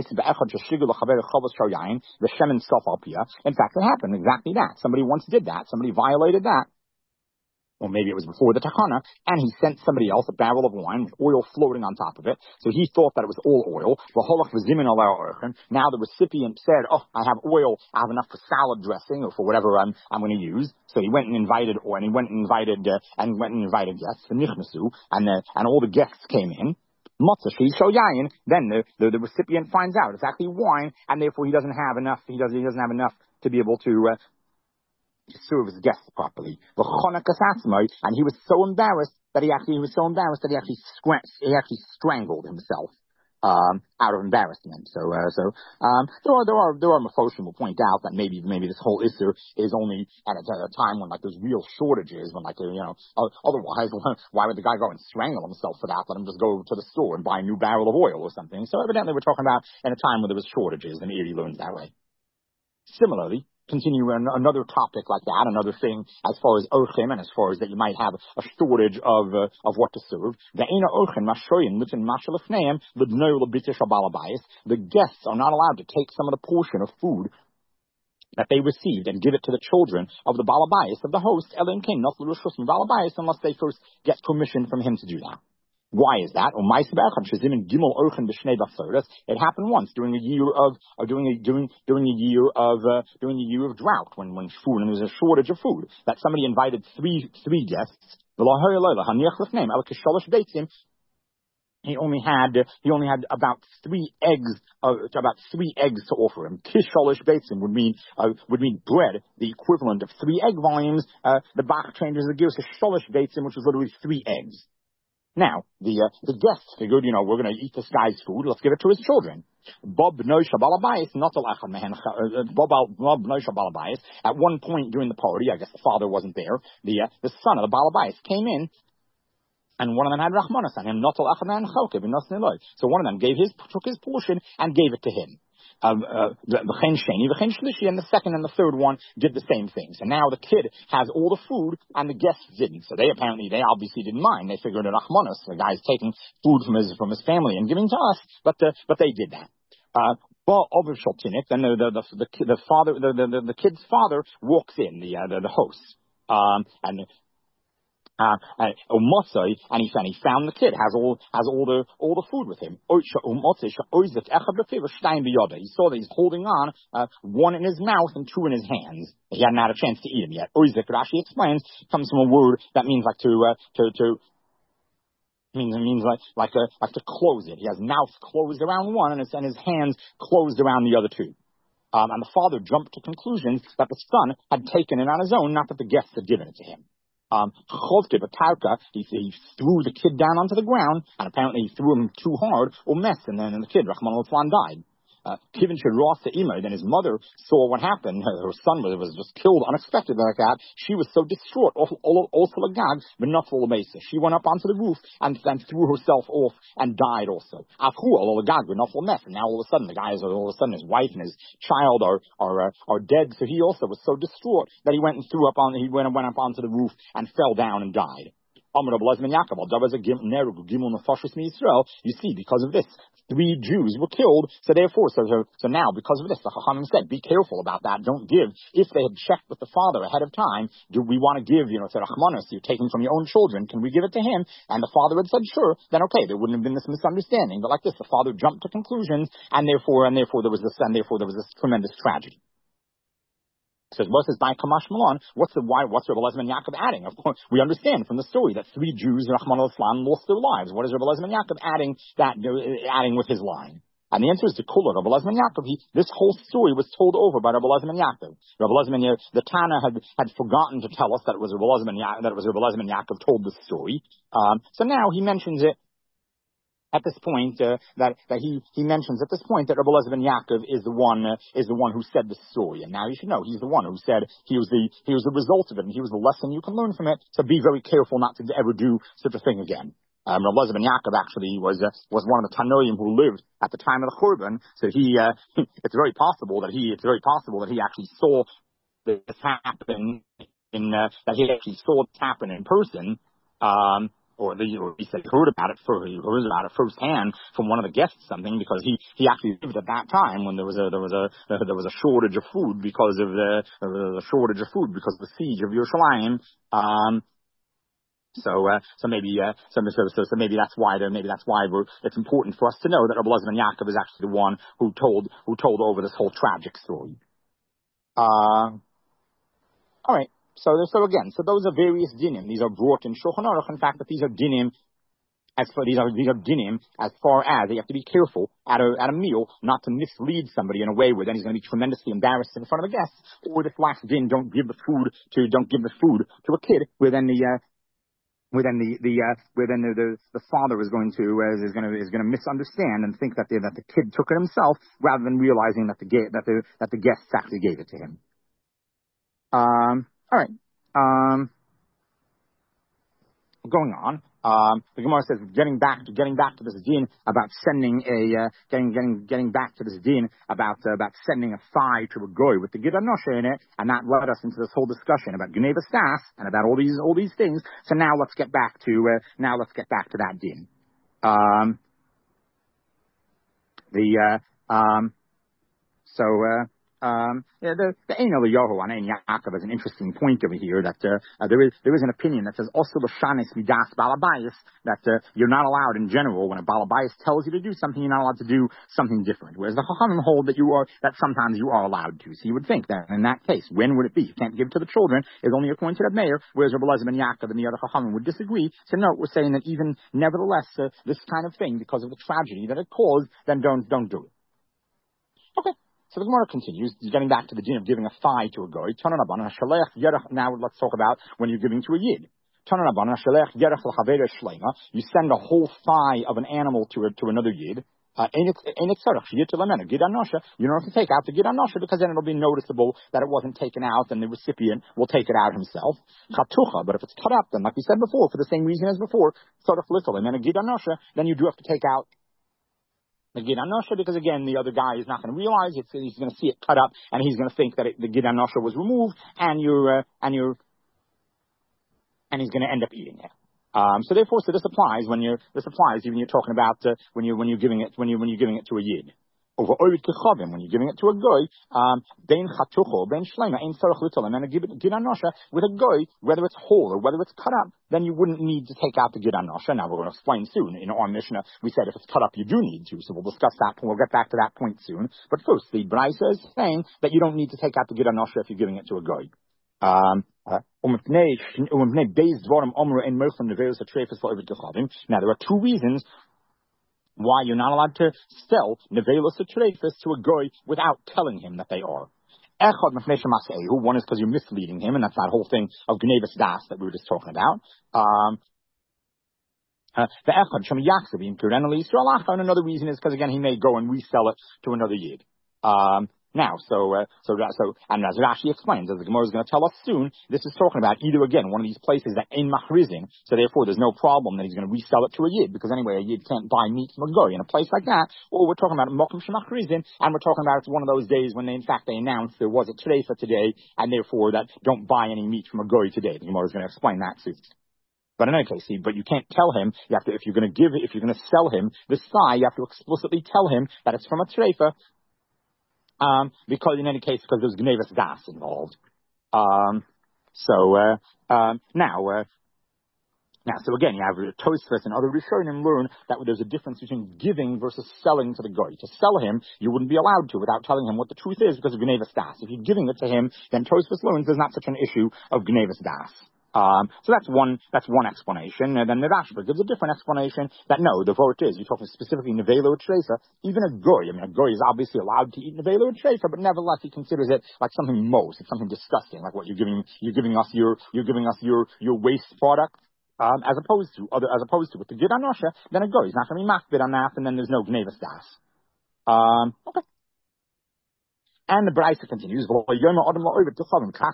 fact, it happened exactly that. Somebody once did that. Somebody violated that. Or maybe it was before the takana, and he sent somebody else a barrel of wine with oil floating on top of it. So he thought that it was all oil. Now the recipient said, "Oh, I have oil. I have enough for salad dressing or for whatever I'm going to use." So he went and invited guests, and all the guests came in. Then the recipient finds out it's actually wine, and therefore he doesn't have enough. He doesn't have enough to be able to serve his guests properly. And he was so embarrassed that he actually strangled himself out of embarrassment. So there are Mephoshim will point out that maybe this whole issue is only at a time when there's real shortages, when otherwise why would the guy go and strangle himself for that? Let him just go to the store and buy a new barrel of oil or something. So evidently we're talking about in a time when there was shortages, and Eri learns that way. Similarly, continue another topic like that, another thing as far as orchim, and as far as that you might have a shortage of what to serve. The guests are not allowed to take some of the portion of food that they received and give it to the children of the balabayas, of the host, unless they first get permission from him to do that. Why is that? It happened once during a year of drought, when there was a shortage of food, that somebody invited three guests. He only had about 3 eggs to offer him. Kisholish Beitzim would mean bread, the equivalent of 3 egg volumes. The Bach changes the gears to Sholish Beitzim, which is literally 3 eggs. Now, the guests figured, we're going to eat this guy's food, let's give it to his children. At one point during the party, I guess the father wasn't there, the son of the Balabayas came in, and one of them had Rachmanas on him, so one of them took his portion and gave it to him. And the second and the third one did the same thing. So now the kid has all the food and the guests didn't. So they obviously didn't mind. They figured that Rachmanas, the guy's taking food from his family and giving to us, but they did that. Then the kid's father walks in, the host, and he found the kid has all the food with him. He saw that he's holding on 1 in his mouth and 2 in his hands. He hadn't had a chance to eat him yet. Oizek, Rashi explains, comes from a word that means like to close it. He has mouth closed around one and his hands closed around the other 2. And the father jumped to conclusions that the son had taken it on his own, not that the guests had given it to him. He threw the kid down onto the ground, and apparently he threw him too hard, and then the kid, Rahman al-Islam, died. Then his mother saw what happened. Her son was just killed unexpectedly like that. She was so distraught. She went up onto the roof and threw herself off and died also. And now all of a sudden, his wife and his child are dead. So he also was so distraught that he went up onto the roof and fell down and died. You see, because of this, 3 Jews were killed. So now, because of this, the Chachamim said, be careful about that. Don't give. If they had checked with the father ahead of time, do we want to give, to Rachmanas, you're taking from your own children, can we give it to him? And the father had said, sure, then okay, there wouldn't have been this misunderstanding. But like this, the father jumped to conclusions, and therefore there was this tremendous tragedy. Says, what's by Kamash Malon? What's Rabbi Elazar and Yaakov adding? Of course, we understand from the story that 3 Jews, Rahman al-Islam, lost their lives. What is Rabbi Elazar and Yaakov adding with his line? And the answer is to Kula, Rabbi Elazar and Yaakov. This whole story was told over by Rabbi Elazar and Yaakov. Rabbi Elazar and Yaakov, the Tana had forgotten to tell us that it was Rabbi Elazar and Yaakov told the story. So now he mentions it. At this point, that he mentions at this point that Rabbi Elazar ben Yaakov is the one who said the story, and now you should know he's the one who said he was the result of it, and he was the lesson you can learn from it. So be very careful not to ever do such a thing again. Elazar ben Yaakov actually was one of the Tanoim who lived at the time of the Churban. So it's very possible that he actually saw this happen that he actually saw it happen in person. Or he said he heard about it firsthand from one of the guests, something, because he actually lived at that time when there was a shortage of food because of the siege of Yerushalayim. So maybe that's why it's important for us to know that Rabbi Elazar ben Yaakov is actually the one who told over this whole tragic story. All right. So those are various dinim. These are brought in Shulchan Aruch. In fact, that these are dinim. These are dinim as far as they have to be careful at a meal not to mislead somebody in a way where then he's going to be tremendously embarrassed in front of the guests. Or this last din, don't give the food to a kid where then the father is going to misunderstand and think that the kid took it himself rather than realizing that the guests actually gave it to him. All right. Going on. The Gemara says, getting back to this din about sending sending a thigh to a goy with the Gid Anosha in it, and that led us into this whole discussion about Gneva Stas and about all these things. So now let's get back to that din. The Ein Eliyahu on Ein Yaakov is an interesting point over here that there is an opinion that says also l'shanis midas balabayis that you're not allowed in general when a balabayis tells you to do something, you're not allowed to do something different. Whereas the Chachamim hold that sometimes you are allowed to. So you would think that in that case, when would it be? You can't give to the children. It's only according to the mayor. Whereas Rabbi Elazar ben Yaakov and the other Chachamim would disagree. So no, we're saying that even nevertheless this kind of thing, because of the tragedy that it caused, then don't do it. Okay. So the Gemara continues, getting back to the din of giving a thigh to a goy. Now let's talk about when you're giving to a yid. You send a whole thigh of an animal to another yid. You don't have to take out the Gid Anosha because then it'll be noticeable that it wasn't taken out and the recipient will take it out himself. But if it's cut up, then like we said before, for the same reason as before, and then a Gid Anosha, then you do have to take out the Gid Anosha, because again, the other guy is not going to realize it. He's going to see it cut up, and he's going to think that the Gid Anosha was removed, and he's going to end up eating it. So therefore, this applies even you're talking about when you're giving it to a yid. Over Orid Kechavim, when you're giving it to a goy, Bein Chatucho, Bein Shlema, Ein Tzarech L'Tolam, and a Gid Anosha with a goy, whether it's whole or whether it's cut up, then you wouldn't need to take out the Gid Anosha. Now we're going to explain soon. In our Mishnah, we said if it's cut up, you do need to, so we'll discuss that. We'll get back to that point soon. But first, the Braisa is saying that you don't need to take out the Gid Anosha if you're giving it to a goy. Now there are two reasons why you're not allowed to sell nevelos treifas to a goy without telling him that they are. One is because you're misleading him, and that's that whole thing of gnevas das that we were just talking about. And another reason is because again he may go and resell it to another yid. And as Rashi explains, as the Gemara is going to tell us soon, this is talking about either again one of these places that ain't machrizin, so therefore there's no problem that he's going to resell it to a yid, because anyway a yid can't buy meat from a goy in a place like that. Or we're talking about mokum shemachrizin, and we're talking about it's one of those days when they announced there was a treifa today, and therefore that don't buy any meat from a goy today. The Gemara is going to explain that soon. But in any case, but you can't tell him. You have to, if you're going to sell him this thigh, you have to explicitly tell him that it's from a treifa. Because in any case, because there's gnevas das involved. So again, you have Tosfos and other Rishonim learn that there's a difference between giving versus selling to the goy. To sell him, you wouldn't be allowed to without telling him what the truth is because of gnevas das. If you're giving it to him, then Tosfos learns there's not such an issue of gnevas das. So that's one explanation. And then the Rashba gives a different explanation that no, the vote is, you're talking specifically nevela or treifa, even a goy. I mean, a goy is obviously allowed to eat nevela or treifa, but nevertheless he considers it like something it's something disgusting, like what you're giving us your waste product. As opposed to with the Gid Anosha, then a goy is not going to be makbid on that, and then there's no gnevas das. Okay. And the Brisa continues. Now you're not allowed to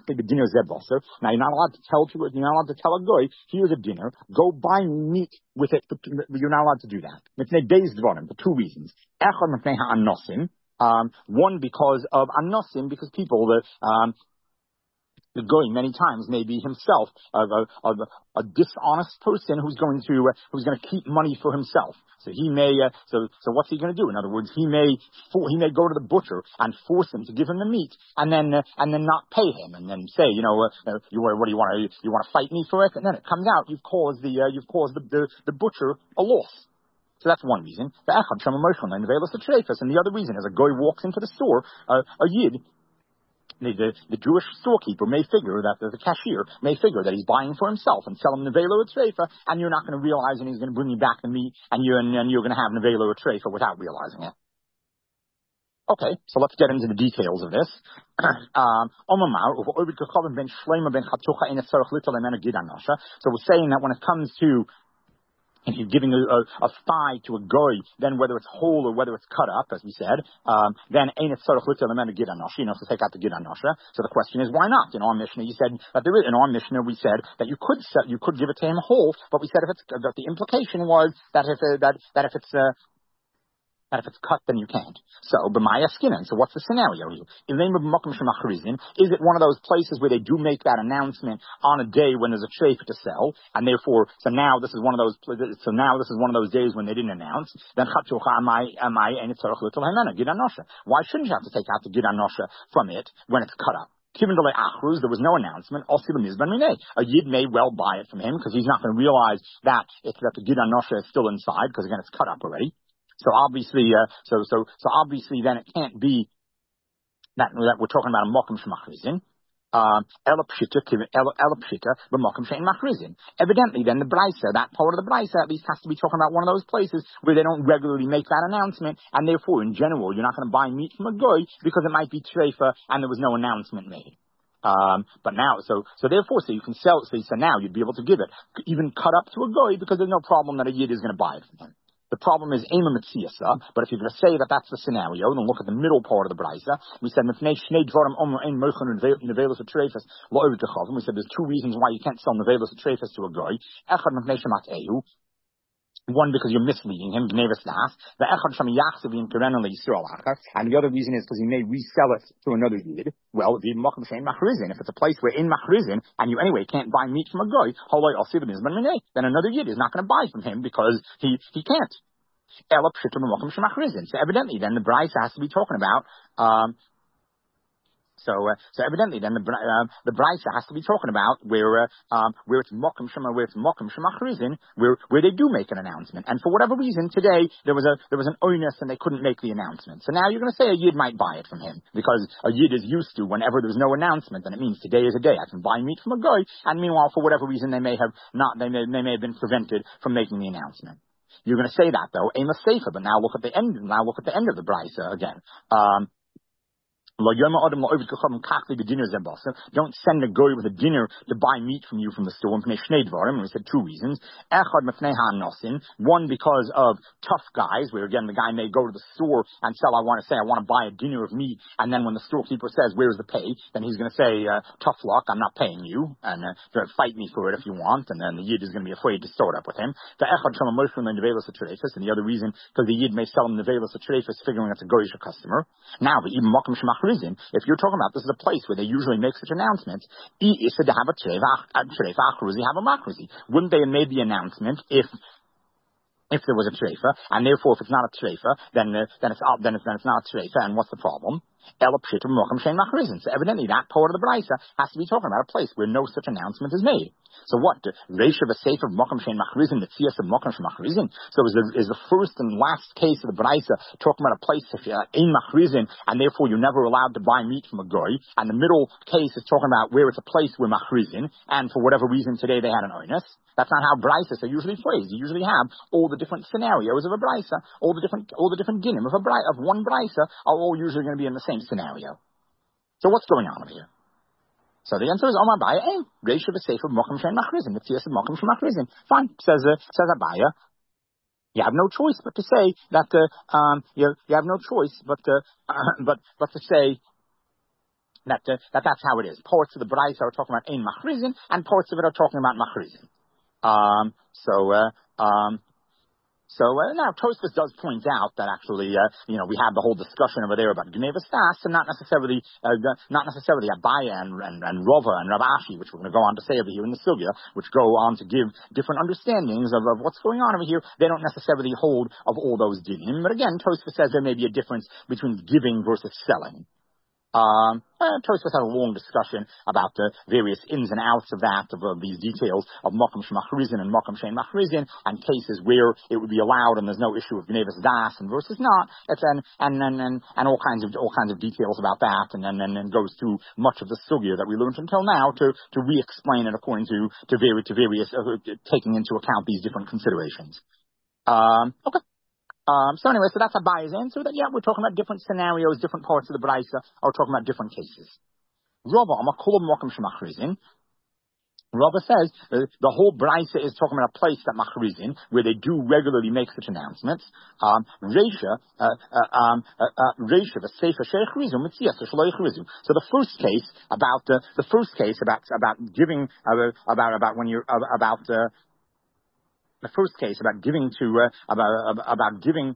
tell a guy, here's a dinner, go buy meat with it. You're not allowed to do that. For two reasons. One, because of anosim, because people the goy many times may be himself a dishonest person who's going to keep money for himself. So he may so what's he going to do? In other words, he may go to the butcher and force him to give him the meat, and then not pay him, and then say, what do you want? You want to fight me for it? And then it comes out you've caused the butcher a loss. So that's one reason. And the other reason is a guy walks into the store, a yid. The Jewish storekeeper may figure that the cashier may figure that he's buying for himself and sell him nevela or treifa, and you're not going to realize, and he's going to bring you back the meat, and you're going to have nevela or treifa without realizing it. Okay, so let's get into the details of this. So we're saying that when it comes to, if you're giving a thigh to a goy, then whether it's whole or whether it's cut up, as we said, then ain't it tzarich l'tzalim gid anosha, to take out the gid anosha. So the question is, why not? In our Mishnah, you said that in our Mishnah we said that you could give it to him whole, but we said that the implication was that if it's cut, then you can't. So, b'maya skinan. So, what's the scenario here? Is it one of those places where they do make that announcement on a day when there's a treif to sell, and therefore, so now this is one of those days when they didn't announce? Then why shouldn't you have to take out the gid anosha from it when it's cut up? Given there was no announcement. A yid may well buy it from him because he's not going to realize that the gid anosha is still inside, because again it's cut up already. So obviously, obviously, then it can't be that we're talking about a mokum shemachrizin. Evidently, then the brisa, that part of the brisa, at least has to be talking about one of those places where they don't regularly make that announcement, and therefore, in general, you're not going to buy meat from a goy because it might be treifa and there was no announcement made. But now, so you can sell it. So now you'd be able to give it even cut up to a goy because there's no problem that a yid is going to buy it from him. The problem is Ema Mitziyasa, but if you're going to say that that's the scenario, then look at the middle part of the Brisa. We said, we said there's two reasons why you can't sell Nevelos Atrefes to a guy. One, because you're misleading him, and the other reason is because he may resell it to another yid. Well, if it's a place where in Machrizin, and you anyway can't buy meat from a guy, then another yid is not going to buy from him because he can't. So evidently, then the Brisa has to be talking about. So evidently, then the Brisa has to be talking about where it's mokum shemachrizin, where they do make an announcement. And for whatever reason, today there was an onus and they couldn't make the announcement. So now you're going to say a yid might buy it from him because a yid is used to whenever there's no announcement, then it means today is a day I can buy meat from a guy. And meanwhile, for whatever reason, they may have been prevented from making the announcement. You're going to say that though, Amos Sefer, but now look at the end. Now look at the end of the Brisa again. Don't send a guy with a dinner to buy meat from you from the store. And we said two reasons. One, because of tough guys, where again the guy may go to the store and I want to buy a dinner of meat, and then when the storekeeper says, where's the pay? Then he's going to say, tough luck, I'm not paying you, and fight me for it if you want, and then the yid is going to be afraid to start up with him. And the other reason, because the yid may sell him the nevelos atrefes, figuring it's a goyish customer. Now, but even mokum shemach, if you're talking about this is a place where they usually make such announcements, wouldn't they have made the announcement if there was a treifa, and therefore if it's not a treifa, then it's not a treifa, and what's the problem? So evidently that part of the Brisa has to be talking about a place where no such announcement is made. So what? Reisha v'seif of Mokum Shein Machrizin, the Tzias of Mokum Shein Machrizin. So is the first and last case of the Brisa talking about a place in Machrizin, and therefore you're never allowed to buy meat from a goy, and the middle case is talking about where it's a place where Machrizin, and for whatever reason today they had an onus. That's not how Brisas are usually phrased. You usually have all the different scenarios of a Brisa, all the different dinim of one Brisa are all usually going to be in the same scenario. So what's going on over here? So the answer is Omar Abaya, Reisha v'sefer Mokum Shein Machrizin, the Tzias of Mokum Shein Machrizin. Fine, says Abaya. You have no choice but to say that you have no choice but to say That's how it is. Parts of the Braisa are talking about Ein Machrizin, and parts of it are talking about Machrizin. Now Tosfos does point out that actually, we have the whole discussion over there about Gneva Stas, and not necessarily Abaya and Rava and Rav Ashi, which we're going to go on to say over here in the Sugya, which go on to give different understandings of what's going on over here. They don't necessarily hold of all those dinim, but again, Tosfos says there may be a difference between giving versus selling. Tosfos had a long discussion about the various ins and outs of that, of these details of Mokum Shemachrizin and Mokum Shein Machrizin, and cases where it would be allowed and there's no issue of Gnevas Das and versus not, and all kinds of details about that, and then goes through much of the sugya that we learned until now to re-explain it according to various taking into account these different considerations. Okay. So that's Abaya's answer, that we're talking about different scenarios, different parts of the Braisa are talking about different cases. Rava says the whole Braisa is talking about a place that Machrizin, where they do regularly make such announcements. Reisha, the Sefer Sheichrizum, Mitzias, Shleichrizum. So the first case about giving, about when you're, the first case about giving to about giving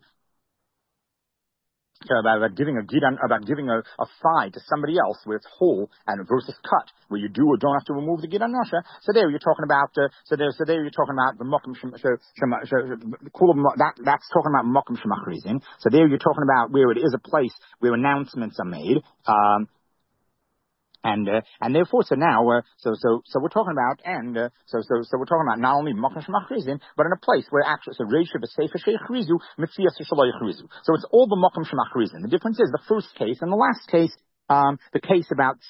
a thigh to somebody else where it's whole and versus cut, where you do or don't have to remove the gidan nasha. So there you're talking about the mokum that's talking about mokum shemachrizin. So there you're talking about where it is a place where announcements are made. And therefore, so now, we're talking about, we're talking about not only Mokum Shemachrizin, but in a place where actually, so Reisha B'Sefer Sheichrizu, Mitzias Shaloichrizu. So it's all the Mokum Shemachrizin. The difference is the first case and the last case, the case about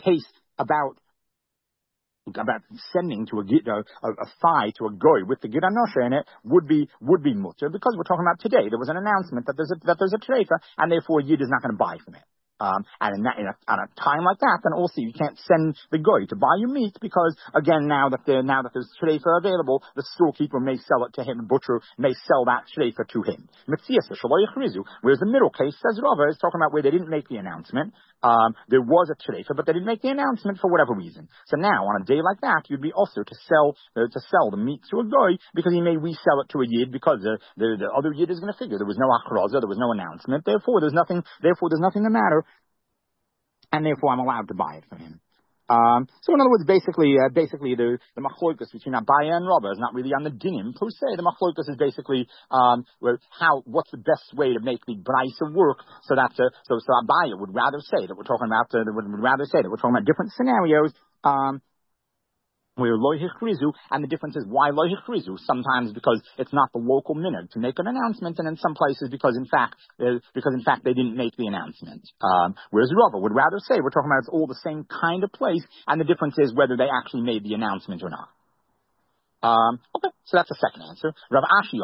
sending to a thigh to a goy with the gid anosha in it would be mutter, because we're talking about today. There was an announcement that there's a treifa, and therefore Yid is not going to buy from it. And on a time like that, then also you can't send the goy to buy your meat, because again, now that there's shreifa available, the storekeeper may sell it to him, the butcher may sell that shreifa to him. Whereas the middle case, says Rava, is talking about where they didn't make the announcement. There was a shreifa, but they didn't make the announcement for whatever reason. So now, on a day like that, you'd be also to sell the meat to a goy, because he may resell it to a yid, because the other yid is going to figure there was no achraza, there was no announcement. Therefore, there's nothing the matter. And therefore I'm allowed to buy it from him. So in other words, basically the machlokas between Abaya and Rava is not really on the dinim per se. The machlokas is basically what's the best way to make the Braisa work. So Abaya would rather say that we're talking about different scenarios. Where lo hichrizu, and the difference is why lo hichrizu. Sometimes because it's not the local minhag to make an announcement, and in some places because in fact they didn't make the announcement. Whereas Rava would rather say we're talking about it's all the same kind of place, and the difference is whether they actually made the announcement or not. Okay, so that's the second answer. Rav Ashi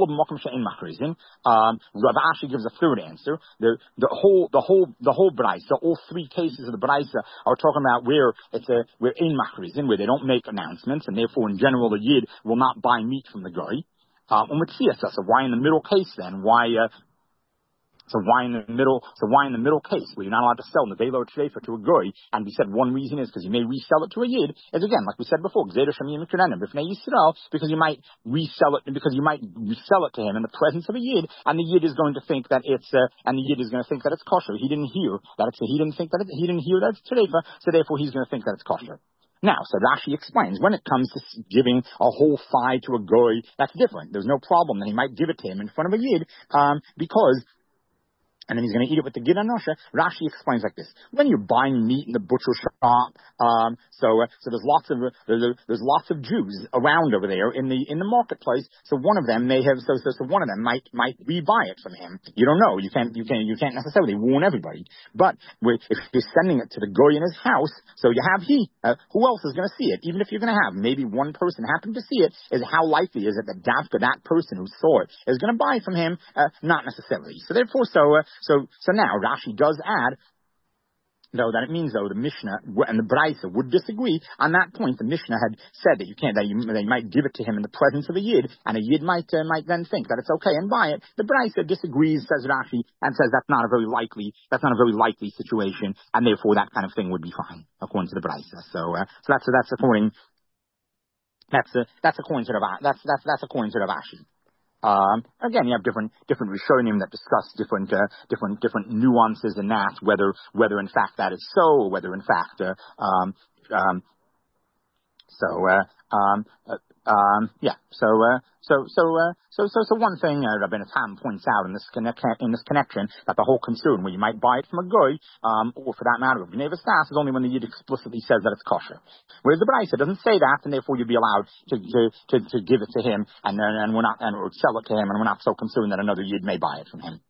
Rav Ashi gives a third answer. The whole Braisa, all three cases of the Braisa are talking about where in Machrizin, where they don't make announcements, and therefore in general the Yid will not buy meat from the guy. So why in the middle case then? So why in the middle case where you're not allowed to sell nevelo treifa to a goy? And we said one reason is because you may resell it to a yid. Is again, like we said before, because you might resell it to him in the presence of a yid, and the yid is going to think that it's kosher. He didn't hear that it's treifa, so therefore he's going to think that it's kosher. Now, so Rashi explains, when it comes to giving a whole thigh to a goy, that's different. There's no problem that he might give it to him in front of a yid, because and then he's going to eat it with the gid anosha. Rashi explains like this: when you're buying meat in the butcher shop, so there's lots of Jews around over there in the marketplace. So one of them might rebuy it from him. You don't know. You can't necessarily warn everybody. But if you're sending it to the goy in his house, so you have who else is going to see it? Even if you're going to have maybe one person happen to see it, how likely is it that that person who saw it is going to buy from him? Not necessarily. So therefore, So now Rashi does add though, that it means, though, the Mishnah and the Braisa would disagree on that point. The Mishnah had said that they might give it to him in the presence of a Yid, and a Yid might then think that it's okay and buy it. The Braisa disagrees, says Rashi, and says that's not a very likely situation, and therefore that kind of thing would be fine, according to the Braisa. So that's according to the Rashi. Again, you have different Rishonim that discuss different nuances in that, whether in fact that is so, or whether in fact, So one thing Rabbeinu Tam points out in this connection, that the whole concern where you might buy it from a goy, or for that matter of Gneva Stas, is only when the Yid explicitly says that it's kosher. Whereas the Braisa doesn't say that, and therefore you'd be allowed to give it to him, or sell it to him, and we're not so concerned that another Yid may buy it from him.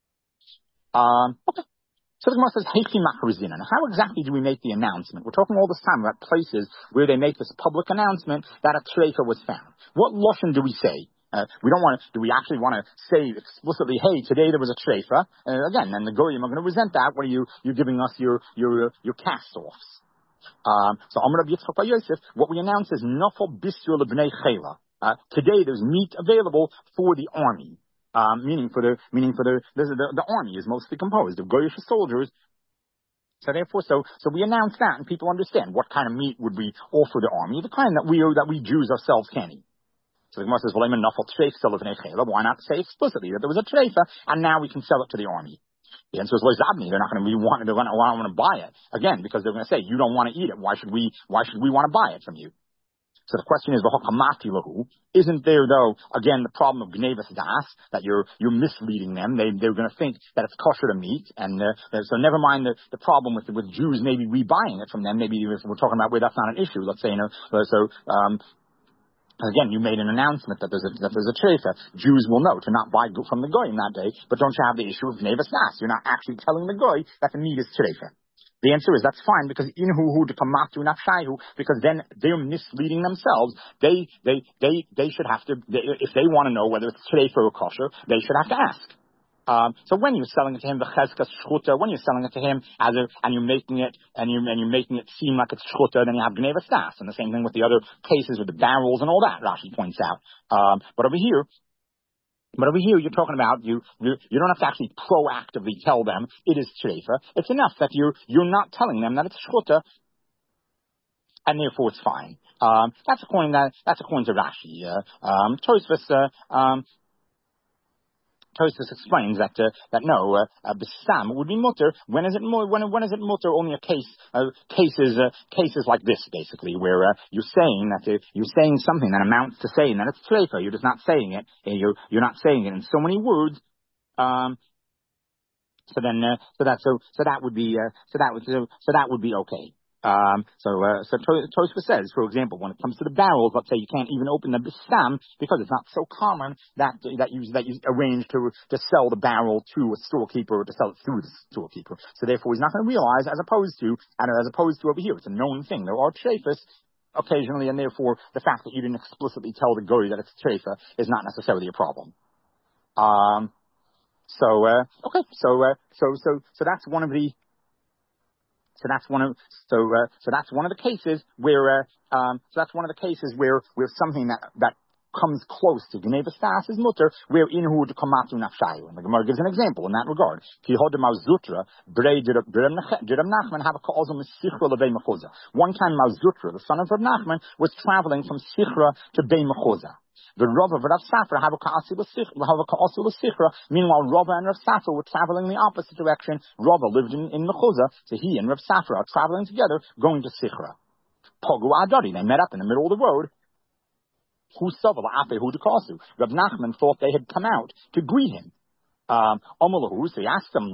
Okay. So the Gemara says, Heichi Machrizin. And how exactly do we make the announcement? We're talking all this time about places where they make this public announcement that a treifa was found. What lashon do we say? Do we actually want to say explicitly, hey, today there was a treifa? Again, and the goyim are going to resent that. What are you're giving us your cast-offs? So Amar Rabbi Yitzchak bar Yosef, what we announce is Nafal Bisur Lebnei Chela. Today there's meat available for the army. Meaning for the army is mostly composed of Goyish soldiers. So therefore, so we announce that, and people understand what kind of meat would we offer the army, the kind that we Jews ourselves can eat. So the Gemara says, why not say explicitly that there was a treifa, and now we can sell it to the army? The answer is, they're not going to want to buy it. Again, because they're going to say, you don't want to eat it. Why should we want to buy it from you? So the question is, isn't there, though, again, the problem of Gnevas Das, that you're misleading them? They're going to think that it's kosher to meat, and so never mind the problem with Jews maybe we buying it from them. Maybe if we're talking about where that's not an issue. Let's say, again, you made an announcement that there's a treifa. Jews will know to not buy from the goyim that day, but don't you have the issue of Gnevas Das? You're not actually telling the goy that the meat is treifa. The answer is that's fine, because because then they're misleading themselves. They should have to, if they want to know whether it's treifa or kosher, they should have to ask. So when you're selling it to him, the cheskas shchuta, when you're selling it to him and you're making it seem like it's shchuta, then you have gneva stas, and the same thing with the other cases with the barrels and all that. Rashi points out. But over here, you're talking about you don't have to actually proactively tell them it is treifa. It's enough that you're not telling them that it's shchuta, and therefore it's fine. That's according to Rashi. Tosfos explains that no, Bissam would be mutter. When is it mutter? Only cases like this, basically, where you're saying something that amounts to saying that it's treifa. You're just not saying it. You're not saying it in so many words. So that would be okay. So Tosfos says, for example, when it comes to the barrels, let's say you can't even open the bistam because it's not so common that you arrange to sell the barrel to a storekeeper or to sell it through the storekeeper. So therefore, he's not going to realize, as opposed to over here, it's a known thing. There are treifas occasionally, and therefore the fact that you didn't explicitly tell the goy that it's a treifa is not necessarily a problem. So that's one of the. So that's one of the cases where something that comes close to Gneva Stas is mutter, where inhu to kamatu nafshayu. And the Gemara gives an example in that regard. One time Mauzutra, the son of Reb Nachman, was traveling from Sichra to Beit Mechoza. The Rava of Rav Safra have a ka'asil l'sichra. Meanwhile, Rava and Rav Safra were traveling in the opposite direction. Rava lived in Mechoza, so he and Rav Safra are traveling together, going to Sichra. Pogu Adari, they met up in the middle of the road. Rav Nachman thought they had come out to greet him. So he asked them,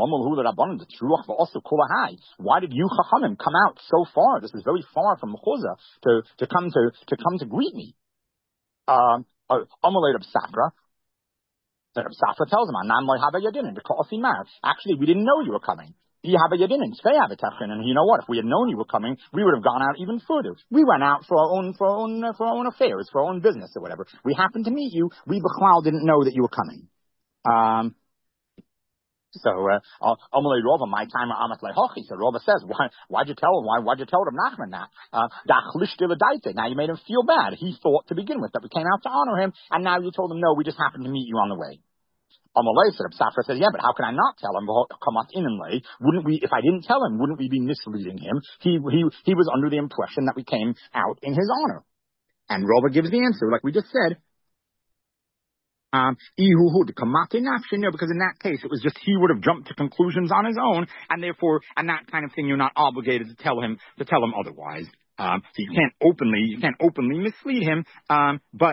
why did you Chachamim come out so far? This is very far from Mechoza to come to greet me. Amalei Rav Safra. Rav Safra tells him, actually, we didn't know you were coming. And you know what? If we had known you were coming, we would have gone out even further. We went out for our own affairs, for our own business or whatever. We happened to meet you. We b'chlal didn't know that you were coming. So, Amalei Rova, my time Amat Lehochi. So Rova says, why'd you tell him? Why'd you tell Rav Nachman that? Now you made him feel bad. He thought to begin with that we came out to honor him, and now you told him, no, we just happened to meet you on the way. Amalei said, Safra said, yeah, but how can I not tell him? Wouldn't we, if I didn't tell him, wouldn't we be misleading him? He was under the impression that we came out in his honor. And Rova gives the answer, like we just said. Because in that case, it was just he would have jumped to conclusions on his own, and therefore, and that kind of thing, you're not obligated to tell him otherwise. So you can't openly mislead him, but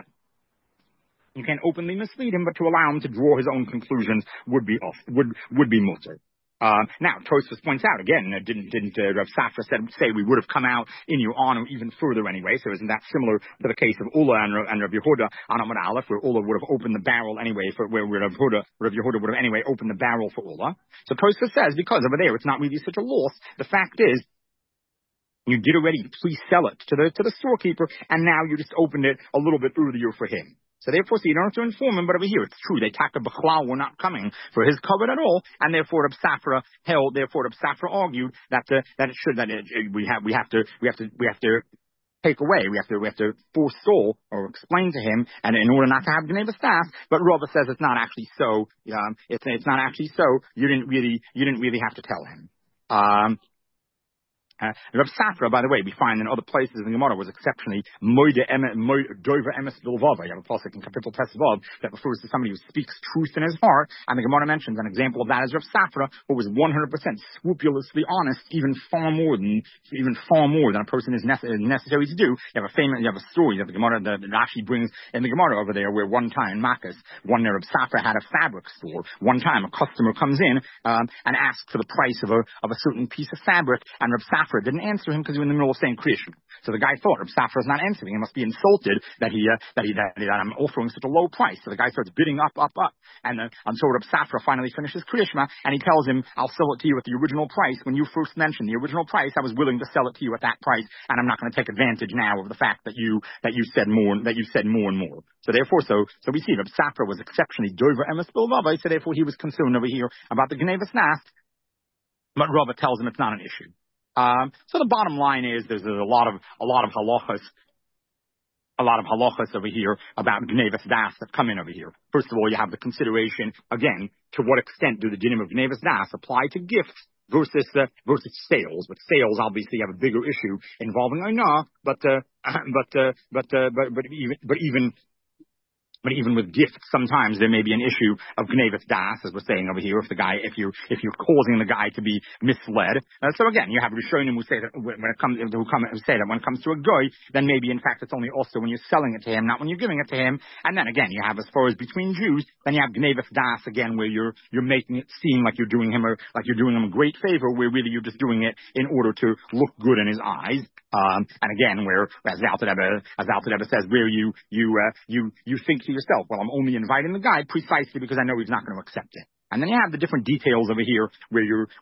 to allow him to draw his own conclusions would be mutter. Now, Tosfos points out again, didn't Rav Safra say we would have come out in your honor even further anyway? So isn't that similar to the case of Ula and Rav Yehuda on Amud Aleph, where Ula would have opened the barrel anyway where Rav Yehuda would have anyway opened the barrel for Ula? So Tosfos says because over there it's not really such a loss. The fact is, you did already pre-sell it to the storekeeper, and now you just opened it a little bit earlier for him. So therefore, you don't have to inform him, but over here, it's true. They Taka B'chlal were not coming for his covet at all, and therefore Reb Safra argued that we have to take away, we have to forestall or explain to him, and in order not to have Gnei B'Stas, but Rava says it's not actually so. It's not actually so. You didn't really have to tell him. Rav Safra, by the way, we find in other places in the Gemara was exceptionally dover emes bilvav. You have a pasuk in Kapitel Tesvav that refers to somebody who speaks truth in his heart, and the Gemara mentions an example of that is Rav Safra, who was 100% scrupulously honest, even far more than a person is necessary to do. You have a story that the Gemara that Rashi brings in the Gemara over there, where one time in Makkos, Rav Safra had a fabric store. One time a customer comes in and asks for the price of a certain piece of fabric, and Rav Safra didn't answer him because he was in the middle of saying Kriya Shema. So the guy thought Rav Safra is not answering. He must be insulted that I'm offering such a low price. So the guy starts bidding up, and until Rav Safra finally finishes Kriya Shema, and he tells him, "I'll sell it to you at the original price. When you first mentioned the original price, I was willing to sell it to you at that price, and I'm not going to take advantage now of the fact that you said more and more." So therefore, so we see Rav Safra was exceptionally dover emes bilvav. So therefore, he was concerned over here about the Gnei B'Snas, but Rava tells him it's not an issue. So the bottom line is there's a lot of halachas over here about Gnei B'Snas that come in over here. First of all, you have the consideration again, to what extent do the dinim of Gnei B'Snas apply to gifts versus sales? But sales obviously have a bigger issue involving Oinah, but even with gifts, sometimes there may be an issue of Gnei B'Snas, as we're saying over here, if you're causing the guy to be misled. So again, you have Rishonim who say that when it comes to a goy, then maybe in fact it's only also when you're selling it to him, not when you're giving it to him. And then again, you have as far as between Jews, then you have Gnei B'Snas again, where you're making it seem like you're doing him a great favor, where really you're just doing it in order to look good in his eyes. And again, where as the Alter Rebbe says, where you think to yourself, well, I'm only inviting the guy precisely because I know he's not going to accept it. And then you have the different details over here where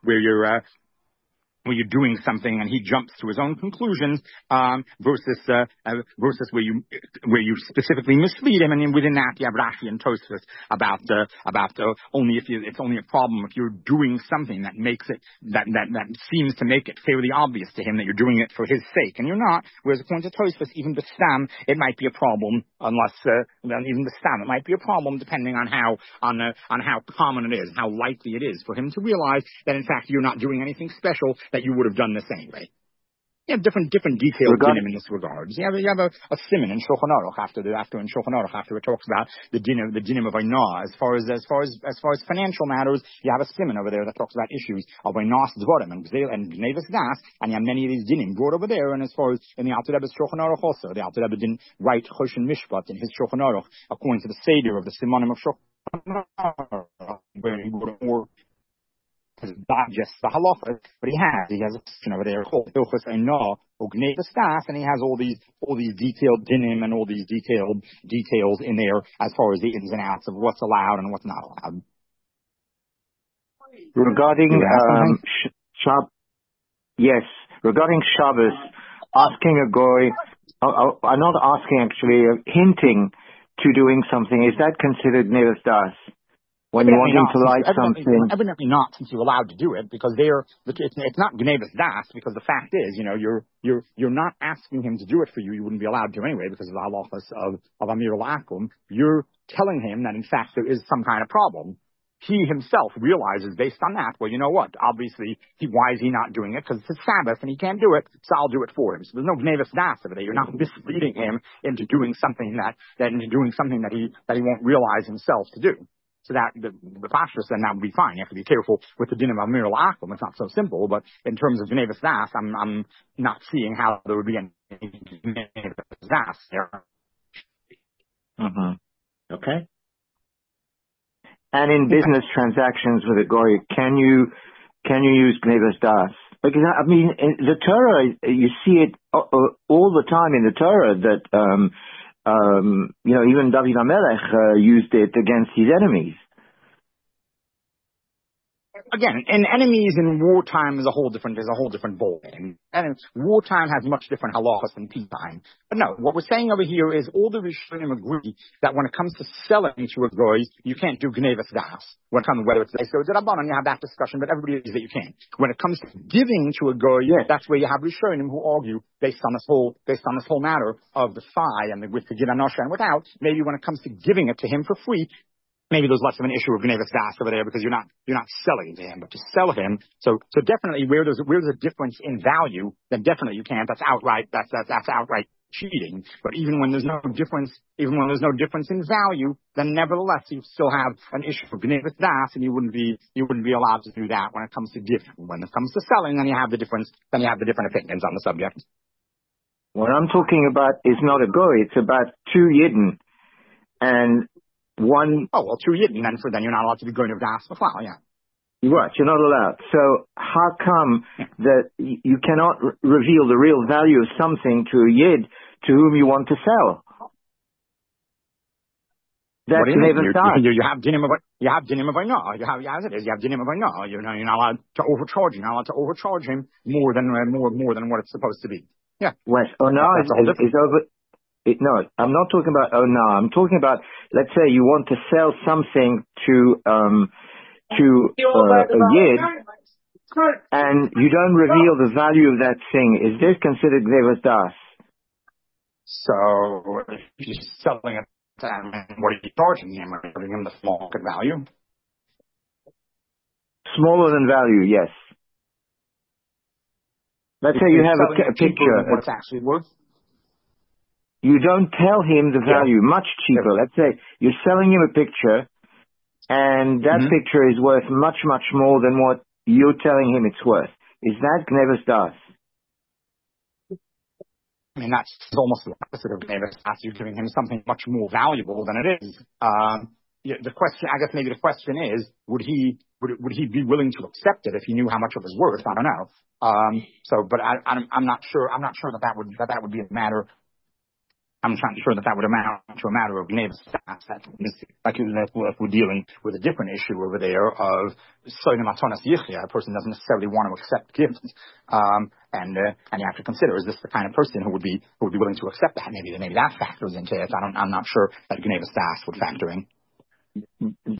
you're doing something and he jumps to his own conclusions, versus where you specifically mislead him. And then within that, you have Rashi and Tosfos about it's only a problem if you're doing something that makes it, that seems to make it fairly obvious to him that you're doing it for his sake, and you're not. Whereas according to Tosfos, even the stam, it might be a problem it might be a problem depending on how common it is, how likely it is for him to realize that in fact you're not doing anything special, that you would have done this anyway. You have different detailed dinim in this regard. You have a siman in Shulchan Aruch after it talks about the dinim of Oinah. As far as financial matters, you have a siman over there that talks about issues of Oinah's dvarim and Gnei B'Snas, and you have many of these dinim brought over there. And as far as in the Alter Rebbe's Shulchan Aruch also, the Alter Rebbe didn't write Choshen Mishpat in his Shulchan Aruch according to the Seder of the Simanim of Shulchan Aruch, where he wrote more digest the halacha, but he has a section over there called Hilchos Oinah or Gnei B'Snas, and he has all these detailed dinim and all these details in there as far as the ins and outs of what's allowed and what's not allowed. Regarding regarding Shabbos, asking a goy, I'm not asking actually, hinting to doing something, is that considered Gnei B'Snas? When you want him to like something. Evidently not, since you're allowed to do it, because it's not Gnevus Das, because the fact is, you're not asking him to do it for you. You wouldn't be allowed to anyway, because of the halachas of Amir Lakum. You're telling him that, in fact, there is some kind of problem. He himself realizes, based on that, well, you know what? Obviously, why is he not doing it? Because it's a Sabbath and he can't do it, so I'll do it for him. So there's no Gnevus Das over there. You're not misleading him into doing something that he won't realize himself to do. So that the Pashtus, then that would be fine. You have to be careful with the din of Amir La'akum. It's not so simple, but in terms of Gnevus Das, I'm not seeing how there would be any Gnevus Das there. Mm-hmm. Okay. And in business transactions with a goy, can you use Gnevus Das? Because I mean, in the Torah, you see it all the time in the Torah that even David HaMelech used it against his enemies. Again, and enemies in wartime is a whole different ballgame. And wartime has much different halachas than peacetime. But no, what we're saying over here is all the Rishonim agree that when it comes to selling to a goy, you can't do Gnevus Das. When it comes, whether it's so it's Rabbanan, you have that discussion, but everybody agrees that you can't. When it comes to giving to a goy, that's where you have Rishonim who argue based on this whole matter of the thigh and with the Gidanosha and without. Maybe when it comes to giving it to him for free, maybe there's less of an issue of Gnevus Das over there because you're not selling to him, but to sell him. So definitely where there's a difference in value, then definitely you can't. That's outright cheating. But even when there's no difference in value, then nevertheless you still have an issue of Gnevus Das, and you wouldn't be allowed to do that when it comes to giving. When it comes to selling, then you have the different opinions on the subject. What I'm talking about is not a goy, it's about two yidden. And one... Oh, well, two yidden, then you're not allowed to be going to Das B'chlal, yeah. Right, you're not allowed. So how come that you cannot reveal the real value of something to a yid to whom you want to sell? That's Gnevus Das. You have dinim of Oina. You have dinim of Oina. You're not allowed to overcharge him. You're not allowed to overcharge him more than what it's supposed to be. Yeah. Wes, Oina is over... No, I'm not talking about Oina. I'm talking about, let's say you want to sell something to a yid, and you don't reveal the value of that thing. Is this considered Gnevus Das? So if you're selling it to him, what are you charging him? Are you giving him the small market value? Smaller than value, yes. Let's say you have a picture. What it's actually worth? You don't tell him the value, much cheaper. Let's say you're selling him a picture, and that picture is worth much, much more than what you're telling him it's worth. Is that Gnevus Das? I mean, that's almost the opposite of Gnevus Das. You're giving him something much more valuable than it is. The question is, would he be willing to accept it if he knew how much it was worth? I don't know. But I'm not sure. I'm not sure that would be a matter. I'm not sure that would amount to a matter of Gnevus Das. Like if we're dealing with a different issue over there of Soinem Atonas Yichya, a person doesn't necessarily want to accept gifts, and you have to consider, is this the kind of person who would be willing to accept that? Maybe that factors into it. I'm not sure that Gnevus Das would factor in.